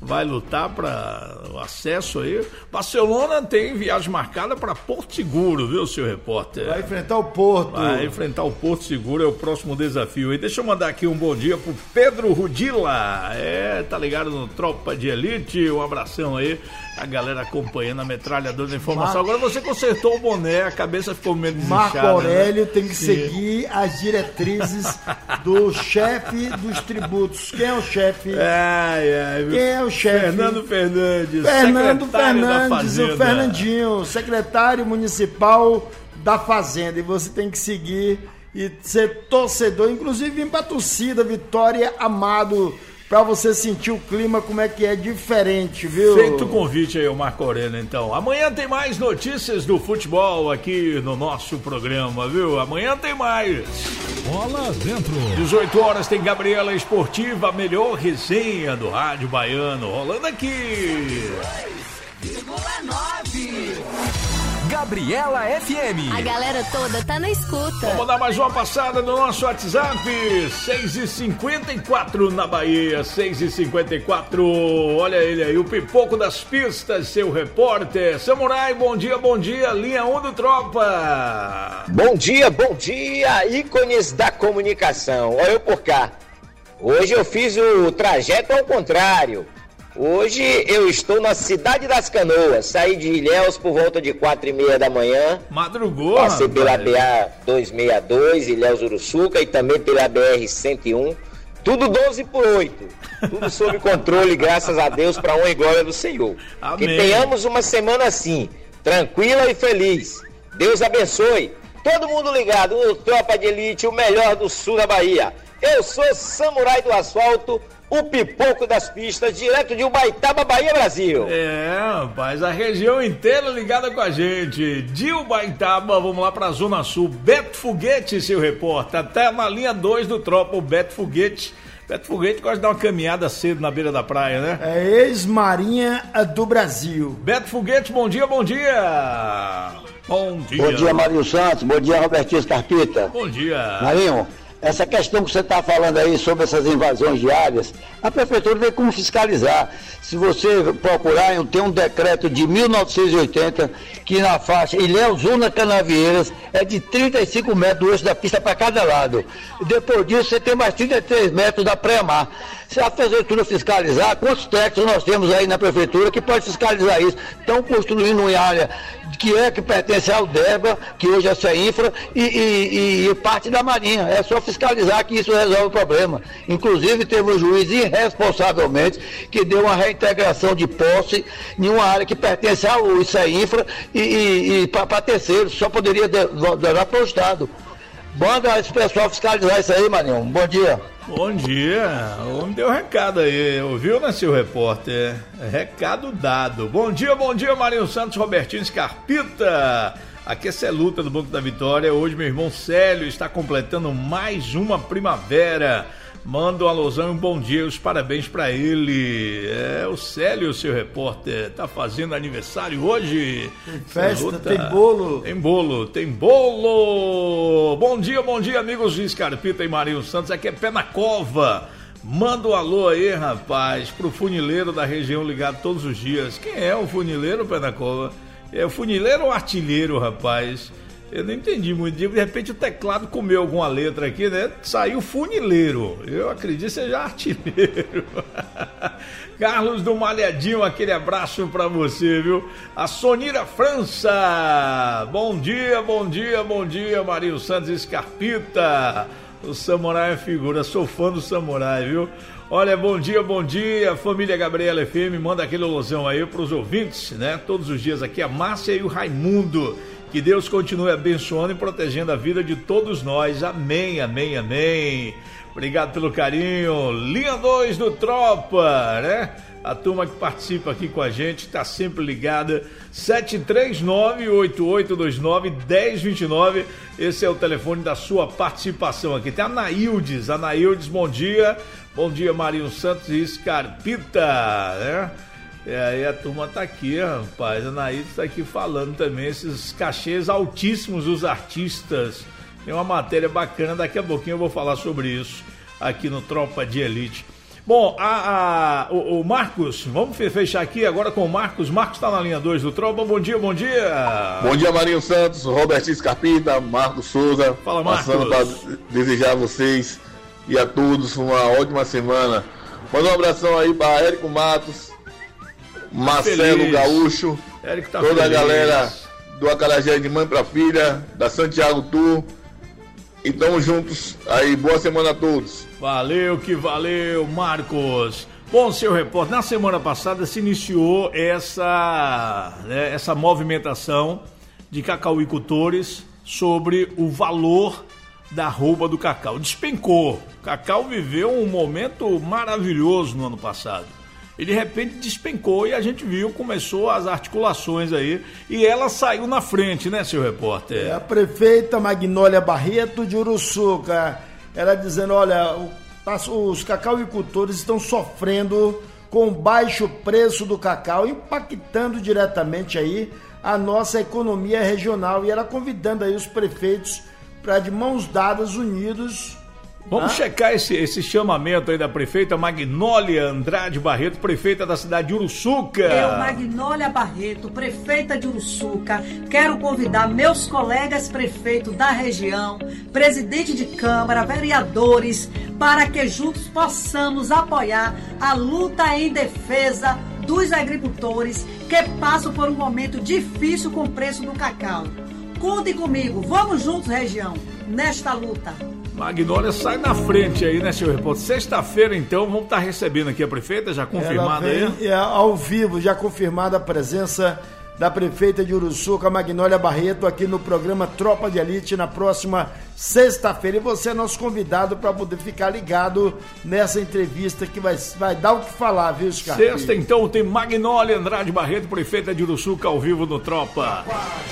vai lutar para o acesso aí. Barcelona tem viagem marcada para Porto Seguro, viu, seu repórter? Vai enfrentar o Porto. Vai enfrentar o Porto Seguro, é o próximo desafio. E deixa eu mandar aqui um bom dia pro Pedro Rudila. Tá ligado no Tropa de Elite. Um abração aí. A galera acompanhando a metralhadora da informação. Agora você consertou o boné, a cabeça ficou meio desinchada. Marco Aurélio, né? Tem que Sim. seguir as diretrizes do chefe dos tributos. Quem é o chefe? Quem é o chefe? Fernando Fernandes. Fernando secretário da Fernandes, o Fazenda. Fernandinho, secretário municipal da Fazenda. E você tem que seguir e ser torcedor, inclusive vir pra torcida Vitória Amado, pra você sentir o clima, como é que é diferente, viu? Feito o convite aí, o Marco Aurélio, então. Amanhã tem mais notícias do futebol aqui no nosso programa, viu? Amanhã tem mais. Bola dentro. 18 horas tem Gabriela Esportiva, a melhor resenha do rádio baiano, rolando aqui. Gabriela FM. A galera toda tá na escuta. Vamos dar mais uma passada no nosso WhatsApp. 6h54 na Bahia, 6h54. Olha ele aí, o pipoco das pistas, seu repórter. Samurai, bom dia, linha 1 do Tropa. Bom dia, ícones da comunicação. Olha eu por cá. Hoje eu fiz o trajeto ao contrário. Hoje eu estou na cidade das Canoas. Saí de Ilhéus por volta de 4h30 da manhã. Madrugou, passei pela BA-262, Ilhéus-Uruçuca, e também pela BR-101. Tudo 12/8. Tudo sob controle, graças a Deus, para honra e glória do Senhor. Amém. Que tenhamos uma semana assim, tranquila e feliz. Deus abençoe. Todo mundo ligado no Tropa de Elite, o melhor do sul da Bahia. Eu sou Samurai do Asfalto, o pipoco das pistas, direto de Ubaitaba, Bahia, Brasil. Rapaz, a região inteira ligada com a gente. De Ubaitaba, vamos lá pra Zona Sul. Beto Foguete, seu repórter, até na linha 2 do Tropa, o Beto Foguete. Beto Foguete gosta de dar uma caminhada cedo na beira da praia, né? É ex-marinha do Brasil. Beto Foguete, bom dia. Bom dia, Marinho Santos. Bom dia, Robertinho Scarpita. Bom dia. Marinho, essa questão que você está falando aí sobre essas invasões de áreas, a prefeitura tem como fiscalizar. Se você procurar, tem um decreto de 1980 que na faixa Ilhéus-Una Canavieiras é de 35 metros do eixo da pista para cada lado. Depois disso, você tem mais 33 metros da pré-mar. Se a prefeitura fiscalizar, quantos técnicos nós temos aí na prefeitura que pode fiscalizar isso? Estão construindo uma área que pertence ao DEBA, que hoje é CEINFRA, e parte da Marinha. É só fiscalizar que isso resolve o problema. Inclusive, teve um juiz irresponsavelmente que deu uma reintegração de posse em uma área que pertence ao CEINFRA e para terceiros, só poderia dar para o Estado. Manda esse pessoal fiscalizar isso aí, Marinho. Bom dia. Bom dia, o homem deu recado aí, ouviu, né, seu repórter? Recado dado. Bom dia, Marinho Santos, Robertinho Scarpita. Aqui é Celuta do Banco da Vitória. Hoje meu irmão Célio está completando mais uma primavera. Manda um alusão e um bom dia, os parabéns pra ele. O Célio, seu repórter, tá fazendo aniversário hoje. Tem festa, tem bolo. Tem bolo. Bom dia, amigos de Scarpita e Marinho Santos. Aqui é Pé na Cova. Manda um alô aí, rapaz, pro funileiro da região ligado todos os dias. Quem é o funileiro, Pé na Cova? É o funileiro ou artilheiro, rapaz? Eu não entendi muito. De repente o teclado comeu alguma letra aqui, né? Saiu funileiro. Eu acredito que seja artilheiro. Carlos do Malhadinho, aquele abraço pra você, viu? A Sonira França. Bom dia, Marinho Santos e Scarpita. O Samurai é figura, sou fã do Samurai, viu? Olha, bom dia, família Gabriela FM, manda aquele alusão aí pros ouvintes, né? Todos os dias aqui, a Márcia e o Raimundo. Que Deus continue abençoando e protegendo a vida de todos nós. Amém. Obrigado pelo carinho. Linha 2 do Tropa, né? A turma que participa aqui com a gente está sempre ligada. 739-8829-1029. Esse é o telefone da sua participação aqui. Tem a Anaildes. Bom dia. Bom dia, Marinho Santos e Scarpita, né? Aí a turma tá aqui, rapaz. A Anaída tá aqui falando também esses cachês altíssimos dos artistas. Tem uma matéria bacana, daqui a pouquinho eu vou falar sobre isso aqui no Tropa de Elite. Bom, o Marcos, vamos fechar aqui agora com o Marcos. Marcos está na linha 2 do Tropa. Bom dia, bom dia. Bom dia, Marinho Santos, Robertinho Scarpita, Marcos Souza. Fala, Marcos. Passando para desejar a vocês e a todos uma ótima semana. Manda um abração aí para Érico Matos, Marcelo Gaúcho, Érico tá toda feliz. A galera do Acarajé de Mãe para Filha, da Santiago Tour. E tamo juntos aí, boa semana a todos. Valeu, que valeu, Marcos. Bom, seu repórter, na semana passada se iniciou essa movimentação de cacauicultores sobre o valor da arroba do cacau. Despencou. O cacau viveu um momento maravilhoso no ano passado. E de repente despencou e a gente viu, começou as articulações aí e ela saiu na frente, né, seu repórter? A prefeita Magnólia Barreto de Uruçuca, ela dizendo, olha, os cacauicultores estão sofrendo com o baixo preço do cacau, impactando diretamente aí a nossa economia regional, e ela convidando aí os prefeitos para de mãos dadas, unidos. Vamos checar esse chamamento aí da prefeita Magnólia Andrade Barreto, prefeita da cidade de Uruçuca. Eu, Magnólia Barreto, prefeita de Uruçuca, quero convidar meus colegas prefeitos da região, presidente de Câmara, vereadores, para que juntos possamos apoiar a luta em defesa dos agricultores que passam por um momento difícil com o preço do cacau. Contem comigo, vamos juntos, região, nesta luta. Magnólia sai na frente aí, né, seu repórter? Sexta-feira, então, vamos estar recebendo aqui a prefeita, já confirmada aí? Ao vivo, já confirmada a presença da prefeita de Uruçuca, Magnólia Barreto, aqui no programa Tropa de Elite, na próxima sexta-feira. E você é nosso convidado para poder ficar ligado nessa entrevista que vai dar o que falar, viu, Scarpa? Sexta, então, tem Magnólia Andrade Barreto, prefeita de Uruçuca, ao vivo no Tropa.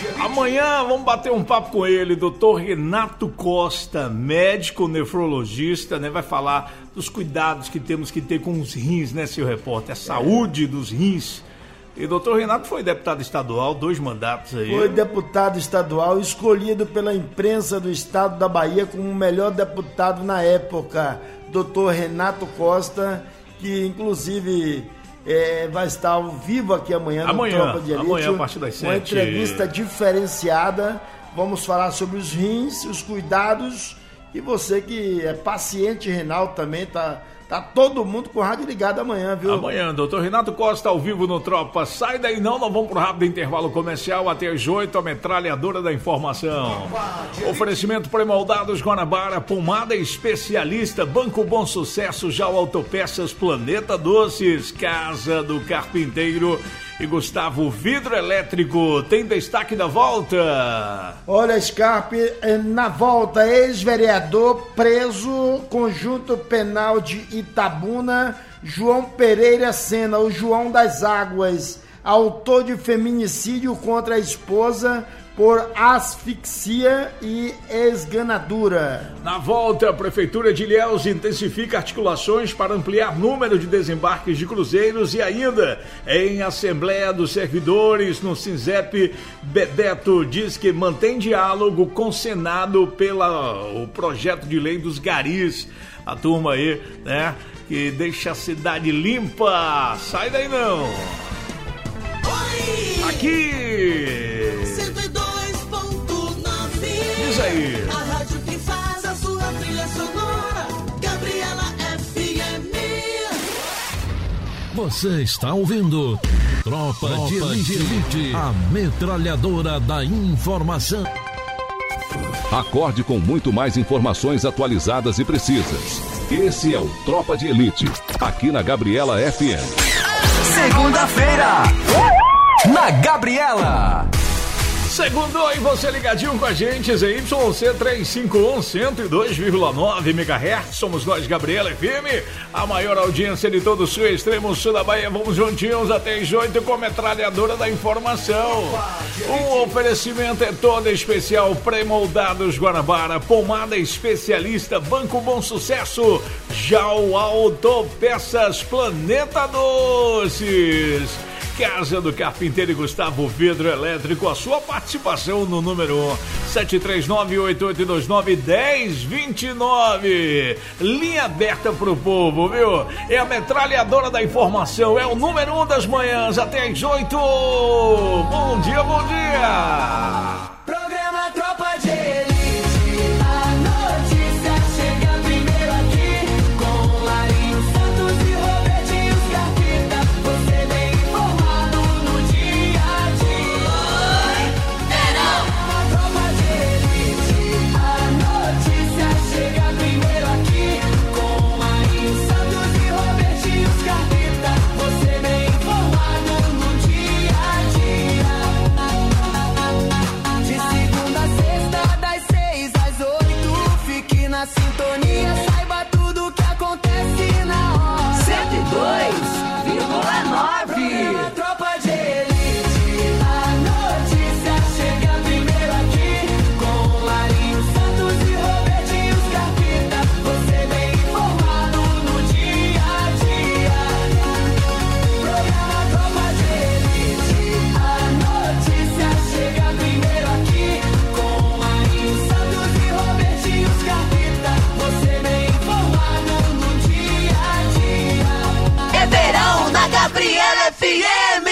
Amanhã vamos bater um papo com ele, doutor Renato Costa, médico nefrologista, né? Vai falar dos cuidados que temos que ter com os rins, né, seu repórter? A saúde dos rins. E o doutor Renato foi deputado estadual, 2 mandatos aí. Foi deputado estadual, escolhido pela imprensa do estado da Bahia como o melhor deputado na época. Doutor Renato Costa, que inclusive vai estar ao vivo aqui amanhã no Tropa de Elite. Amanhã, a partir das 7. Uma entrevista diferenciada. Vamos falar sobre os rins, os cuidados. E você que é paciente renal também, tá todo mundo com o rádio ligado amanhã, viu? Amanhã, doutor Renato Costa, ao vivo no Tropa. Sai daí não, nós vamos pro rápido intervalo comercial até as 8, a metralhadora da informação. Oferecimento pré-moldados Guanabara, pomada especialista, Banco Bom Sucesso, Jau Autopeças, Planeta Doces, Casa do Carpinteiro e Gustavo Vidro Elétrico. Tem destaque da volta. Olha, Scarpe, na volta, ex-vereador preso, conjunto penal de Itabuna, João Pereira Sena, o João das Águas, autor de feminicídio contra a esposa por asfixia e esganadura. Na volta, a Prefeitura de Ilhéus intensifica articulações para ampliar número de desembarques de cruzeiros e ainda em Assembleia dos Servidores no SINZEP, Bebeto diz que mantém diálogo com o Senado pelo projeto de lei dos garis. A turma aí, né, que deixa a cidade limpa. Sai daí não. Aqui. Diz aí. A rádio que faz a sua trilha sonora, Gabriela FM. Você está ouvindo Tropa de Elite, a metralhadora da informação. Acorde com muito mais informações atualizadas e precisas. Esse é o Tropa de Elite, aqui na Gabriela FM. Segunda-feira, na Gabriela. Segundou e você ligadinho com a gente, ZYC 351 102,9 MHz. Somos nós, Gabriela FM, a maior audiência de todo o sul e extremo sul da Bahia. Vamos juntinhos até as 8 com a metralhadora da informação. Um oferecimento é todo especial, pré-moldados Guanabara, pomada especialista, Banco Bom Sucesso, Jau Autopeças, Planeta Doces, Casa do Carpinteiro e Gustavo Vidro Elétrico. A sua participação no número 1. 739-8829-1029. Linha aberta pro povo, viu? É a metralhadora da informação, é o número 1 das manhãs, até às 8. Bom dia, bom dia. Programa Tropa de Elite, a notícia chega primeiro aqui, com Marinho Santos e Robertinho Scarpita, você bem informado no dia a dia. Verão! Tropa de Elite, a notícia chega primeiro aqui, com Marinho Santos e Robertinho Scarpita, você bem informado no dia a dia. De segunda a sexta, das 6 às 8, fique na sintonia, saiba tudo que acontece na hora. 102,9. Tropa de Elite, a notícia chega primeiro aqui, com Marinho Santos e Robertinho Scarpita, você bem informado no dia a dia. Programa Tropa de Elite, a notícia chega primeiro aqui, com Marinho Santos e Robertinho Scarpita, você bem informado no dia a dia. É verão na Gabriela FM.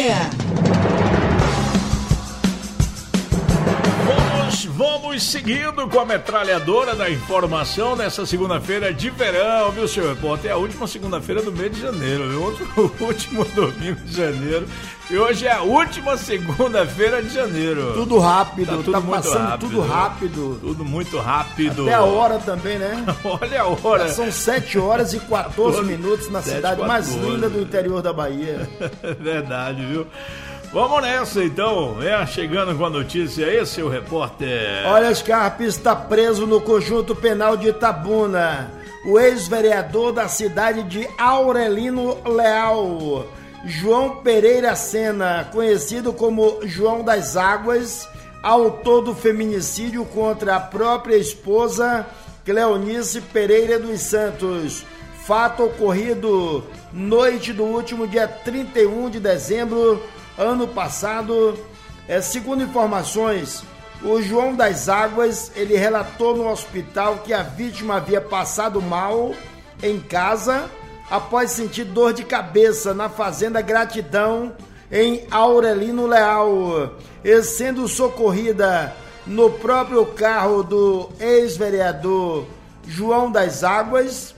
Vamos seguindo com a metralhadora da informação nessa segunda-feira de verão, viu, senhor repórter? É a última segunda-feira do mês de janeiro, viu? O último domingo de janeiro. E hoje é a última segunda-feira de janeiro. Tudo rápido, tudo tá muito passando rápido, tudo né? rápido. Tudo muito rápido. Até a hora também, né? Olha a hora. Já são 7 horas e 14 minutos na 7, cidade mais 14. linda do interior da Bahia. Verdade, viu? Vamos nessa então, chegando com a notícia aí, seu repórter. Olha, Scarpa está preso no conjunto penal de Itabuna. O ex-vereador da cidade de Aurelino Leal, João Pereira Sena, conhecido como João das Águas, autor do feminicídio contra a própria esposa, Cleonice Pereira dos Santos. Fato ocorrido noite do último dia 31 de dezembro, ano passado. Segundo informações, o João das Águas, ele relatou no hospital que a vítima havia passado mal em casa após sentir dor de cabeça na fazenda Gratidão, em Aurelino Leal, e sendo socorrida no próprio carro do ex-vereador João das Águas.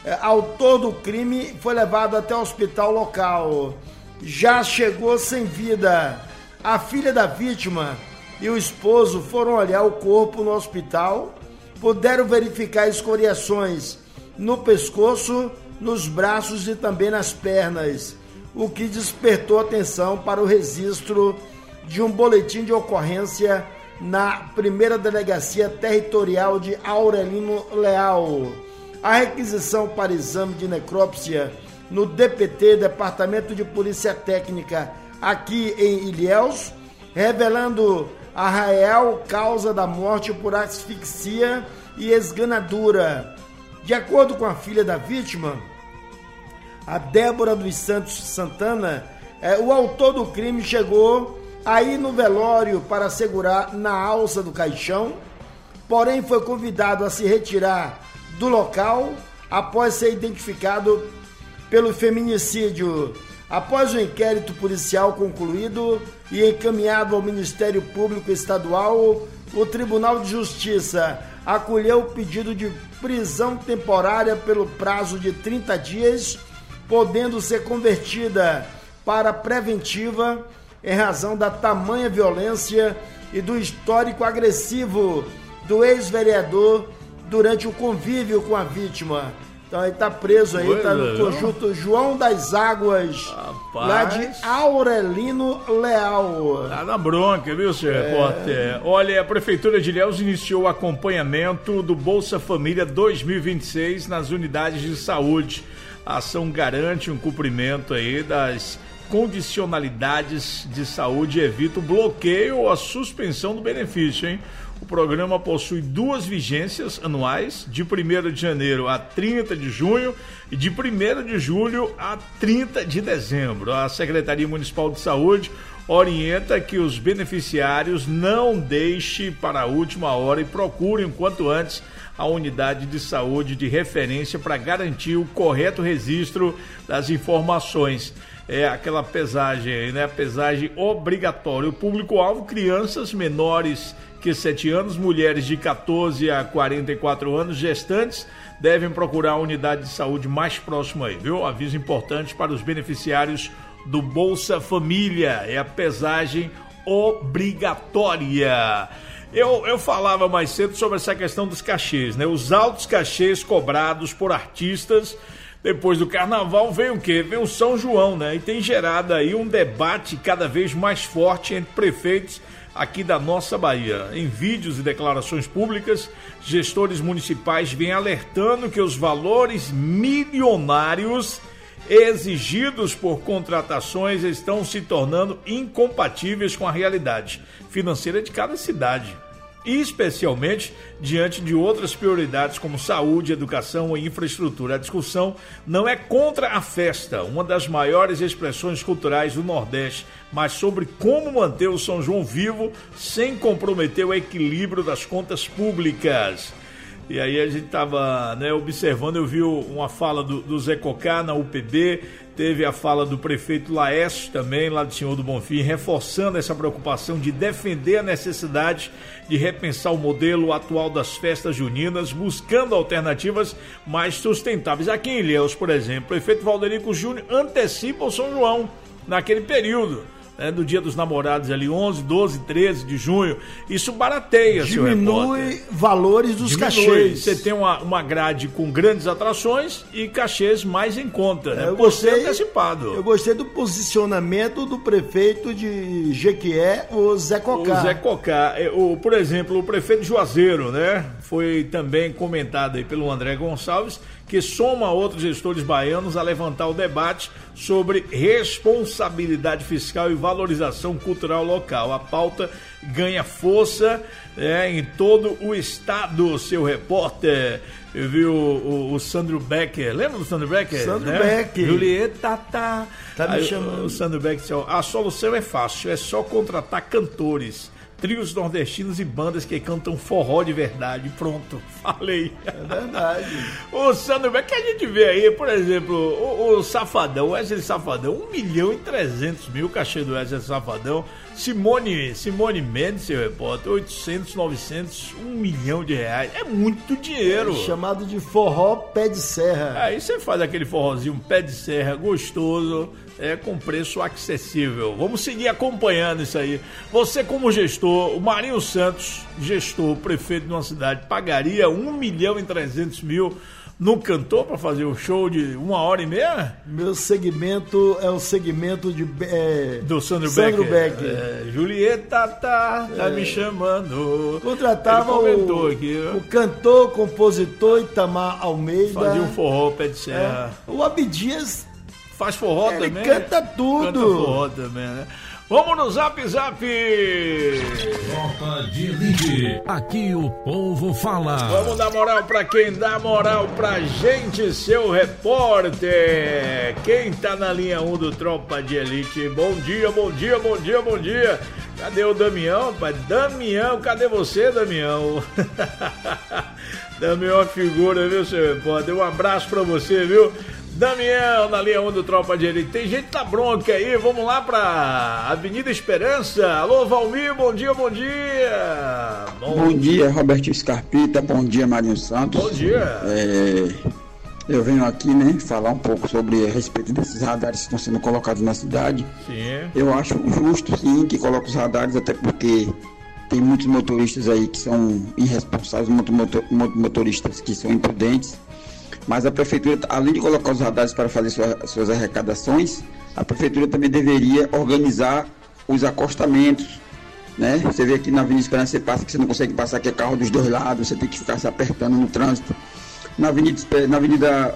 Autor do crime foi levado até o hospital local. Já chegou sem vida. A filha da vítima e o esposo foram olhar o corpo no hospital, puderam verificar escoriações no pescoço, nos braços e também nas pernas, o que despertou atenção para o registro de um boletim de ocorrência na primeira delegacia territorial de Aurelino Leal. A requisição para exame de necrópsia no DPT, Departamento de Polícia Técnica, aqui em Ilhéus, revelando a real causa da morte por asfixia e esganadura. De acordo com a filha da vítima, a Débora dos Santos Santana, o autor do crime chegou aí no velório para segurar na alça do caixão, porém foi convidado a se retirar do local após ser identificado pelo feminicídio. Após o inquérito policial concluído e encaminhado ao Ministério Público Estadual, o Tribunal de Justiça acolheu o pedido de prisão temporária pelo prazo de 30 dias, podendo ser convertida para preventiva em razão da tamanha violência e do histórico agressivo do ex-vereador durante o convívio com a vítima. Então ele tá preso aí, tá no conjunto João das Águas, rapaz, lá de Aurelino Leal. Tá na bronca, viu, senhor repórter? Olha, a Prefeitura de Ilhéus iniciou o acompanhamento do Bolsa Família 2026 nas unidades de saúde. A ação garante um cumprimento aí das condicionalidades de saúde e evita o bloqueio ou a suspensão do benefício, hein? O programa possui 2 vigências anuais, de 1º de janeiro a 30 de junho e de 1º de julho a 30 de dezembro. A Secretaria Municipal de Saúde orienta que os beneficiários não deixem para a última hora e procurem o quanto antes a unidade de saúde de referência para garantir o correto registro das informações. É aquela pesagem, né? Pesagem obrigatória. O público-alvo, crianças menores que 7 anos, mulheres de 14 a 44 anos, gestantes, devem procurar a unidade de saúde mais próxima aí, viu? Aviso importante para os beneficiários do Bolsa Família, é a pesagem obrigatória. Eu falava mais cedo sobre essa questão dos cachês, né? Os altos cachês cobrados por artistas depois do carnaval vem o quê? Vem o São João, né? E tem gerado aí um debate cada vez mais forte entre prefeitos aqui da nossa Bahia. Em vídeos e declarações públicas, gestores municipais vêm alertando que os valores milionários exigidos por contratações estão se tornando incompatíveis com a realidade financeira de cada cidade, e especialmente diante de outras prioridades como saúde, educação e infraestrutura. A discussão não é contra a festa, uma das maiores expressões culturais do Nordeste, mas sobre como manter o São João vivo sem comprometer o equilíbrio das contas públicas. E aí a gente estava, né, observando, eu vi uma fala do Zé Cocá na UPB, teve a fala do prefeito Laércio também, lá do Senhor do Bonfim, reforçando essa preocupação de defender a necessidade de repensar o modelo atual das festas juninas, buscando alternativas mais sustentáveis. Aqui em Ilhéus, por exemplo, o prefeito Valderico Júnior antecipa o São João naquele período, do Dia dos Namorados ali, 11, 12, 13 de junho. Isso barateia, seu repórter. Diminui valores dos cachês. Você tem uma grade com grandes atrações e cachês mais em conta, né? Por ser antecipado. Eu gostei do posicionamento do prefeito de Jequié, o Zé Cocá. O Zé Cocá. Por exemplo, o prefeito Juazeiro, né? Foi também comentado aí pelo André Gonçalves, que soma outros gestores baianos a levantar o debate sobre responsabilidade fiscal e valorização cultural local. A pauta ganha força em todo o estado, seu repórter. Eu vi o Sandro Becker, lembra do Sandro Becker? Sandro Becker. Julieta, tá me chamando. O Sandro Becker disse, a solução é fácil, é só contratar cantores, trios nordestinos e bandas que cantam forró de verdade. Pronto, falei. É verdade. O Sandro Becker, que a gente vê aí, por exemplo, o Safadão, o Wesley Safadão, 1.300.000 cachê do Wesley Safadão. Simone Mendes, seu repórter, 800, 900, 1 milhão de reais. É muito dinheiro. É chamado de forró pé de serra. Aí você faz aquele forrozinho pé de serra gostoso, com preço acessível. Vamos seguir acompanhando isso aí. Você, como gestor, o Marinho Santos, gestor, prefeito de uma cidade, pagaria 1.300.000 num cantor para fazer um show de 1h30? Meu segmento é o segmento do Sandro Becker. Julieta tá me chamando. Contratava o cantor, compositor Itamar Almeida. Fazia um forró pé de serra. O Abdias faz forró também. Ele canta tudo. Canta forró também, né? Vamos no Zap Zap! Tropa de Elite. Aqui o povo fala. Vamos dar moral pra quem dá moral pra gente, seu repórter. Quem tá na linha 1 do Tropa de Elite? Bom dia, bom dia, bom dia, bom dia. Cadê o Damião, pai? Damião, cadê você, Damião? Damião é uma figura, viu, seu repórter? Um abraço pra você, viu? Damião, na linha 1 do Tropa de Elite. Tem gente na bronca aí, vamos lá pra Avenida Esperança. Alô, Valmir, bom dia, bom dia. Bom dia, Robertinho Scarpita, bom dia, Marinho Santos. Bom dia. Eu venho aqui, né, falar um pouco sobre a respeito desses radares que estão sendo colocados na cidade. Sim. Eu acho justo, sim, que coloque os radares, até porque tem muitos motoristas aí que são irresponsáveis, motoristas que são imprudentes. Mas a prefeitura, além de colocar os radares para fazer suas arrecadações, a prefeitura também deveria organizar os acostamentos, né? Você vê aqui na Avenida Esperança, você passa que você não consegue passar, que é carro dos dois lados, você tem que ficar se apertando no trânsito. Na Avenida...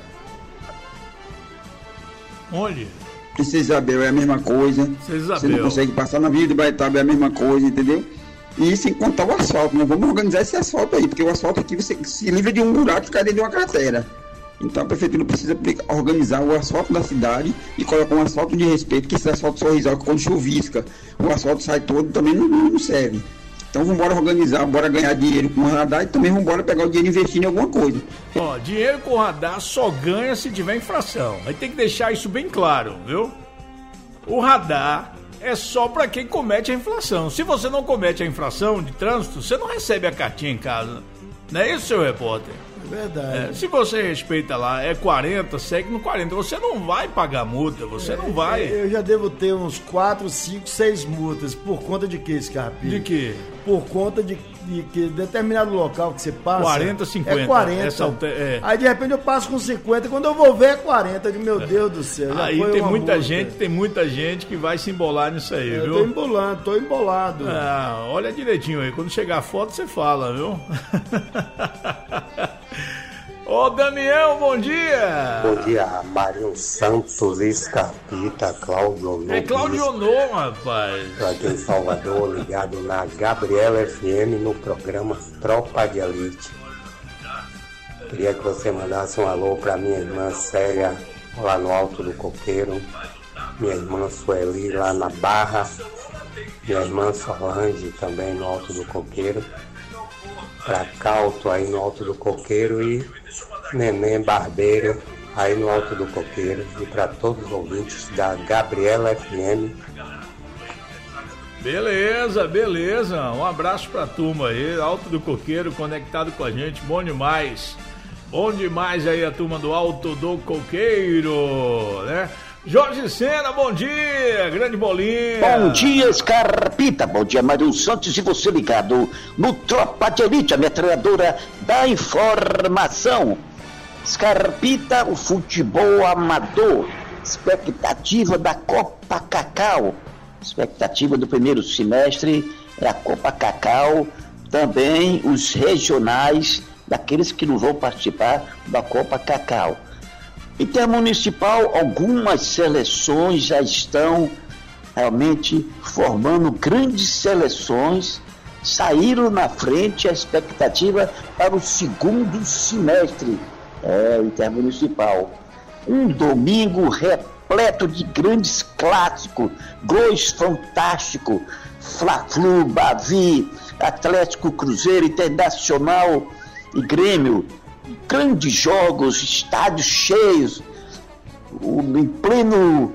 Onde? Princesa Isabel é a mesma coisa. Você não consegue passar. Na Avenida Baetaba é a mesma coisa, entendeu? E sem contar o asfalto, nós vamos organizar esse asfalto aí, porque o asfalto aqui você se livra de um buraco e cai dentro de uma cratera. Então a prefeitura precisa organizar o asfalto da cidade e colocar um asfalto de respeito, que esse asfalto sorrisal, que quando chuvisca, o asfalto sai todo, também não serve. Então vamos embora organizar, bora ganhar dinheiro com o radar e também vamos embora pegar o dinheiro e investir em alguma coisa. Ó, dinheiro com radar só ganha se tiver infração. Aí tem que deixar isso bem claro, viu? O radar é só para quem comete a infração. Se você não comete a infração de trânsito, você não recebe a cartinha em casa. Não é isso, seu repórter? Verdade. Se você respeita lá, é 40, segue no 40. Você não vai pagar multa, você não vai. Eu já devo ter uns 4, 5, 6 multas. Por conta de quê, Scarpinho? De quê? Por conta de que determinado local que você passa... 40, 50. É 40. Aí de repente eu passo com 50, quando eu vou ver é 40. Meu Deus do céu. Aí tem muita gente que vai se embolar nisso aí, viu? Tô embolado. Olha direitinho aí, quando chegar a foto você fala, viu? Ô Damião, bom dia! Bom dia, Marinho Santos, Escarpita, Cláudio Onô. É Cláudio Onô, rapaz. Tô aqui em Salvador, ligado na Gabriela FM, no programa Tropa de Elite. Queria que você mandasse um alô pra minha irmã Célia, lá no Alto do Coqueiro, minha irmã Sueli, lá na Barra, minha irmã Solange, também no Alto do Coqueiro, pra Calto, aí no Alto do Coqueiro, e Neném Barbeiro, aí no Alto do Coqueiro, e para todos os ouvintes da Gabriela FM. Beleza. Um abraço pra turma aí, Alto do Coqueiro, conectado com a gente, bom demais. Bom demais aí a turma do Alto do Coqueiro, né? Jorge Sena, bom dia, grande bolinha. Bom dia, Scarpita, bom dia, Mário Santos, e você ligado no Tropa de Elite, a metralhadora da informação. Scarpita, o futebol amador, expectativa da Copa Cacau, expectativa do primeiro semestre é a Copa Cacau, também os regionais, daqueles que não vão participar da Copa Cacau. Intermunicipal, algumas seleções já estão realmente formando grandes seleções, saíram na frente, a expectativa para o segundo semestre, intermunicipal. Um domingo repleto de grandes clássicos, gols fantásticos, Fla-Flu, Bavi, Atlético, Cruzeiro, Internacional e Grêmio. Grandes jogos, estádios cheios, em pleno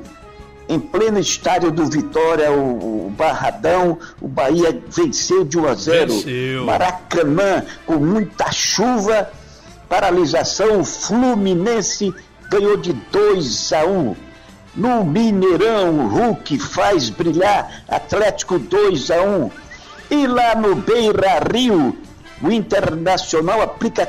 estádio do Vitória, o Barradão, o Bahia venceu de 1-0. Maracanã, com muita chuva, paralisação, o Fluminense ganhou de 2-1. No Mineirão, o Hulk faz brilhar, Atlético 2-1. E lá no Beira-Rio, o Internacional aplica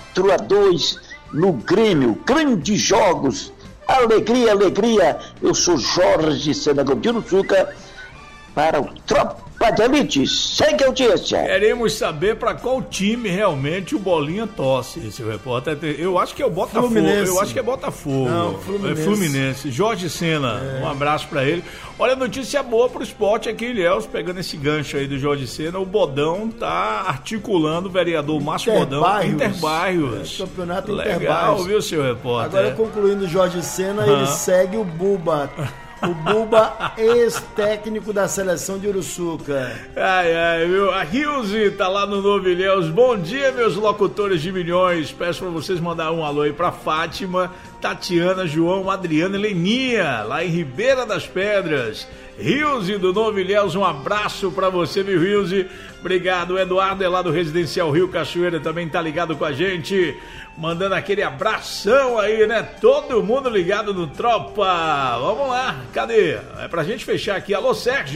4-2 no Grêmio. Grandes jogos, alegria. Eu sou Jorge Sena Gondiruçuca para o Tropa de Elite. Segue a audiência. Queremos saber para qual time realmente o Bolinha torce, esse repórter. Eu acho que é o Botafogo. Fluminense. Eu acho que é Botafogo. Não, Fluminense. É Fluminense. Jorge Sena, um abraço para ele. Olha, notícia boa pro esporte aqui, Ilhéus, pegando esse gancho aí do Jorge Sena. O Bodão tá articulando o vereador Márcio Bodão. Interbairros. Campeonato Legal, Interbairros. viu, seu repórter? Agora, concluindo o Jorge Sena, ele segue o Buba. O Buba, ex-técnico da seleção de Uruçuca. Viu? A Rilze tá lá no Novo Ilhéus. Bom dia, meus locutores de milhões. Peço pra vocês mandar um alô aí pra Fátima, Tatiana, João, Adriana e Leninha, lá em Ribeira das Pedras. Rilze do Novo Ilhéus, um abraço pra você, meu Rilze. Obrigado. O Eduardo é lá do Residencial Rio Cachoeira, também tá ligado com a gente. Mandando aquele abração aí, né? Todo mundo ligado no Tropa. Vamos lá, cadê? É pra gente fechar aqui. Alô,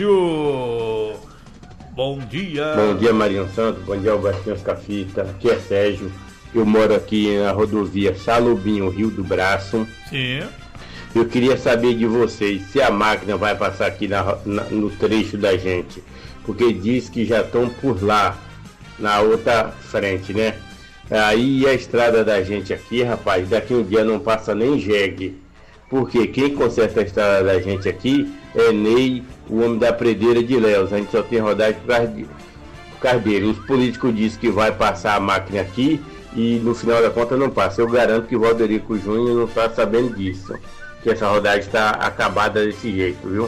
Sérgio. Bom dia. Bom dia, Marinho Santos. Bom dia, Albertinho Escafita. Aqui é Sérgio. Eu moro aqui na rodovia Salubinho, Rio do Braço. Sim. Eu queria saber de vocês se a máquina vai passar aqui no trecho da gente. Porque diz que já estão por lá, na outra frente, né? Aí a estrada da gente aqui, rapaz, daqui um dia não passa nem jegue. Porque quem conserta a estrada da gente aqui é Ney, o homem da Predeira de Léus. A gente só tem rodagem por causa dele. Os políticos dizem que vai passar a máquina aqui e no final da conta não passa. Eu garanto que o Valderico Júnior não está sabendo disso, que essa rodagem está acabada desse jeito, viu?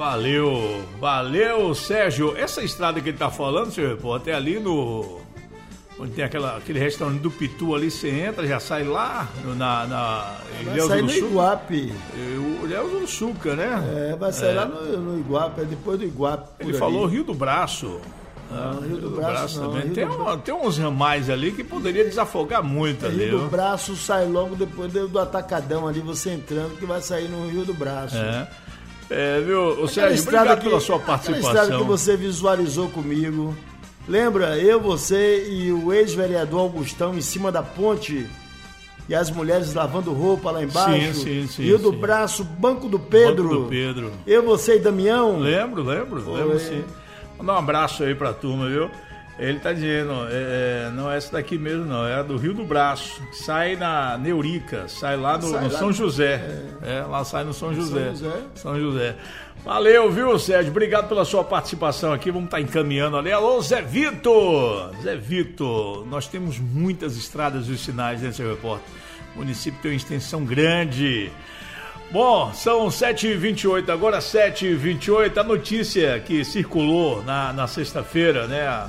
Valeu, Sérgio. Essa estrada que ele tá falando, senhor repórter, é ali no... onde tem aquele restaurante do Pitu ali, você entra, já sai lá vai sair no Iguape. Ilhéus do Suca, né? Vai sair lá no Iguape, depois do Iguape. Ele falou Rio do Braço. Rio do Braço não, também. Tem uns ramais ali que poderia desafogar muito ali. Rio do Braço sai logo depois do Atacadão ali, você entrando, que vai sair no Rio do Braço. Viu, Sérgio, obrigado pela sua participação. Aquela estrada que você visualizou comigo. Lembra, eu, você e o ex-vereador Augustão em cima da ponte e as mulheres lavando roupa lá embaixo? Sim. Rio do Braço, Banco do Pedro. Eu, você e Damião? Lembro sim. Mandar um abraço aí pra turma, viu? Ele tá dizendo, não é essa daqui mesmo não, é a do Rio do Braço, que sai na Neurica, sai lá no São José. Lá sai no São José. São José. Valeu, viu, Sérgio? Obrigado pela sua participação aqui. Vamos estar encaminhando ali. Alô, Zé Vitor! Zé Vitor, nós temos muitas estradas e sinais, né, seu repórter? O município tem uma extensão grande. Bom, são 7h28, agora 7h28. A notícia que circulou na sexta-feira, né?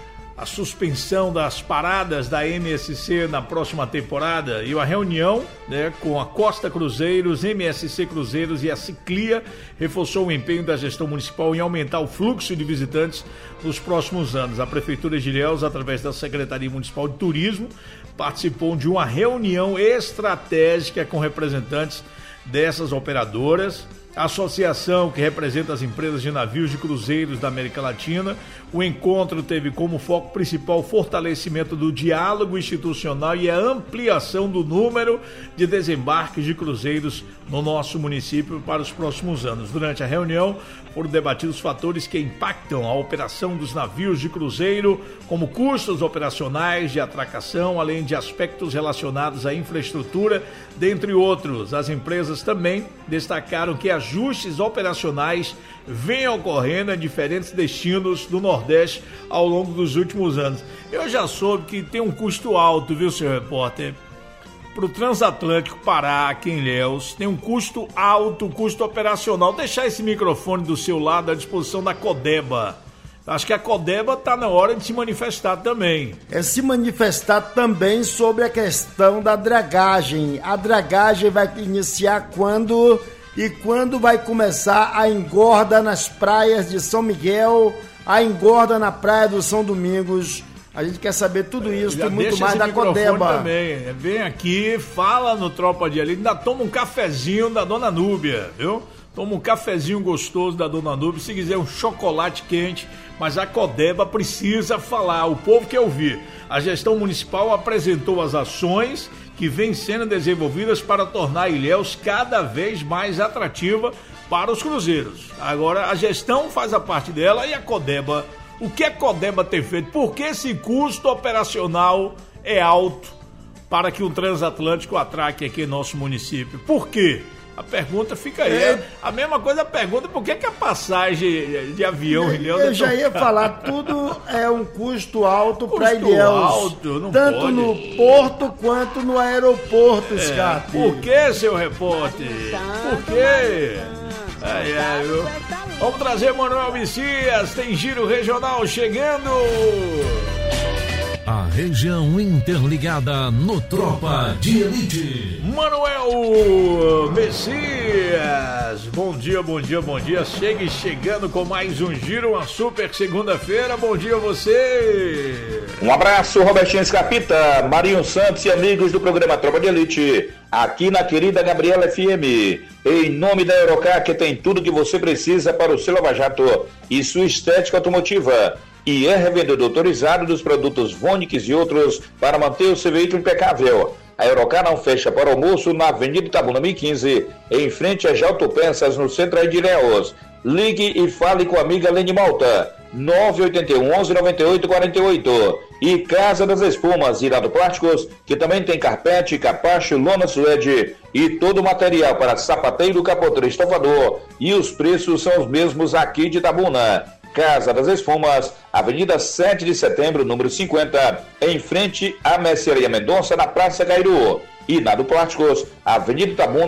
A suspensão das paradas da MSC na próxima temporada e a reunião, né, com a Costa Cruzeiros, MSC Cruzeiros e a Ciclia reforçou o empenho da gestão municipal em aumentar o fluxo de visitantes nos próximos anos. A Prefeitura de Ilhéus, através da Secretaria Municipal de Turismo, participou de uma reunião estratégica com representantes dessas operadoras, a associação que representa as empresas de navios de cruzeiros da América Latina. O encontro teve como foco principal o fortalecimento do diálogo institucional e a ampliação do número de desembarques de cruzeiros no nosso município para os próximos anos. Durante a reunião foram debatidos fatores que impactam a operação dos navios de cruzeiro, como custos operacionais de atracação, além de aspectos relacionados à infraestrutura, dentre outros. As empresas também destacaram que ajustes operacionais vêm ocorrendo em diferentes destinos do Nordeste ao longo dos últimos anos. Eu já soube que tem um custo alto, viu, senhor repórter? Para o Transatlântico parar aqui em Ilhéus, tem um custo alto, custo operacional. Deixar esse microfone do seu lado à disposição da Codeba. Acho que a Codeba está na hora de se manifestar também. Se manifestar também sobre a questão da dragagem. A dragagem vai iniciar quando e quando vai começar a engorda nas praias de São Miguel, a engorda na praia do São Domingos. A gente quer saber tudo isso e muito mais da Codeba. Também. Vem aqui, fala no Tropa de Elite, ainda toma um cafezinho da Dona Núbia, viu? Toma um cafezinho gostoso da Dona Núbia, se quiser um chocolate quente, mas a Codeba precisa falar, o povo quer ouvir. A gestão municipal apresentou as ações que vêm sendo desenvolvidas para tornar Ilhéus cada vez mais atrativa para os cruzeiros. Agora, a gestão faz a parte dela e a Codeba. O que a Codeba tem feito? Por que esse custo operacional é alto para que um transatlântico atraque aqui em nosso município? Por quê? A pergunta fica aí. A mesma coisa a pergunta, por que a passagem de avião Ilhéus... Eu já ia falar, tudo é um custo alto para Ilhéus. Tanto pode. No porto quanto no aeroporto, Scarpe. Por que, seu repórter? Por quê? Viu? Vamos trazer Manuel Messias, tem giro regional chegando. A região interligada no Tropa de Elite. Manuel Messias, bom dia. Chegando com mais um giro, uma super segunda-feira. Bom dia a você. Um abraço, Robertinho Scapita, Marinho Santos e amigos do programa Tropa de Elite, aqui na querida Gabriela FM. Em nome da Eurocar, que tem tudo que você precisa para o seu lava-jato e sua estética automotiva. E é revendedor autorizado dos produtos Vonix e outros para manter o seu veículo impecável. A Eurocar não fecha para almoço na Avenida Itabuna 1015, em frente às Autopeças, no centro de Ilhéus. Ligue e fale com a amiga Lene Malta, 981 11 98 48. E Casa das Espumas, Irado Plásticos, que também tem carpete, capacho, lona suede e todo o material para sapateiro, capoteiro, estofador. E os preços são os mesmos aqui de Itabuna. Casa das Espumas, Avenida 7 de Setembro, número 50, em frente à Mercearia Mendonça, na Praça Cairu. E na do Plásticos, Avenida Itabuna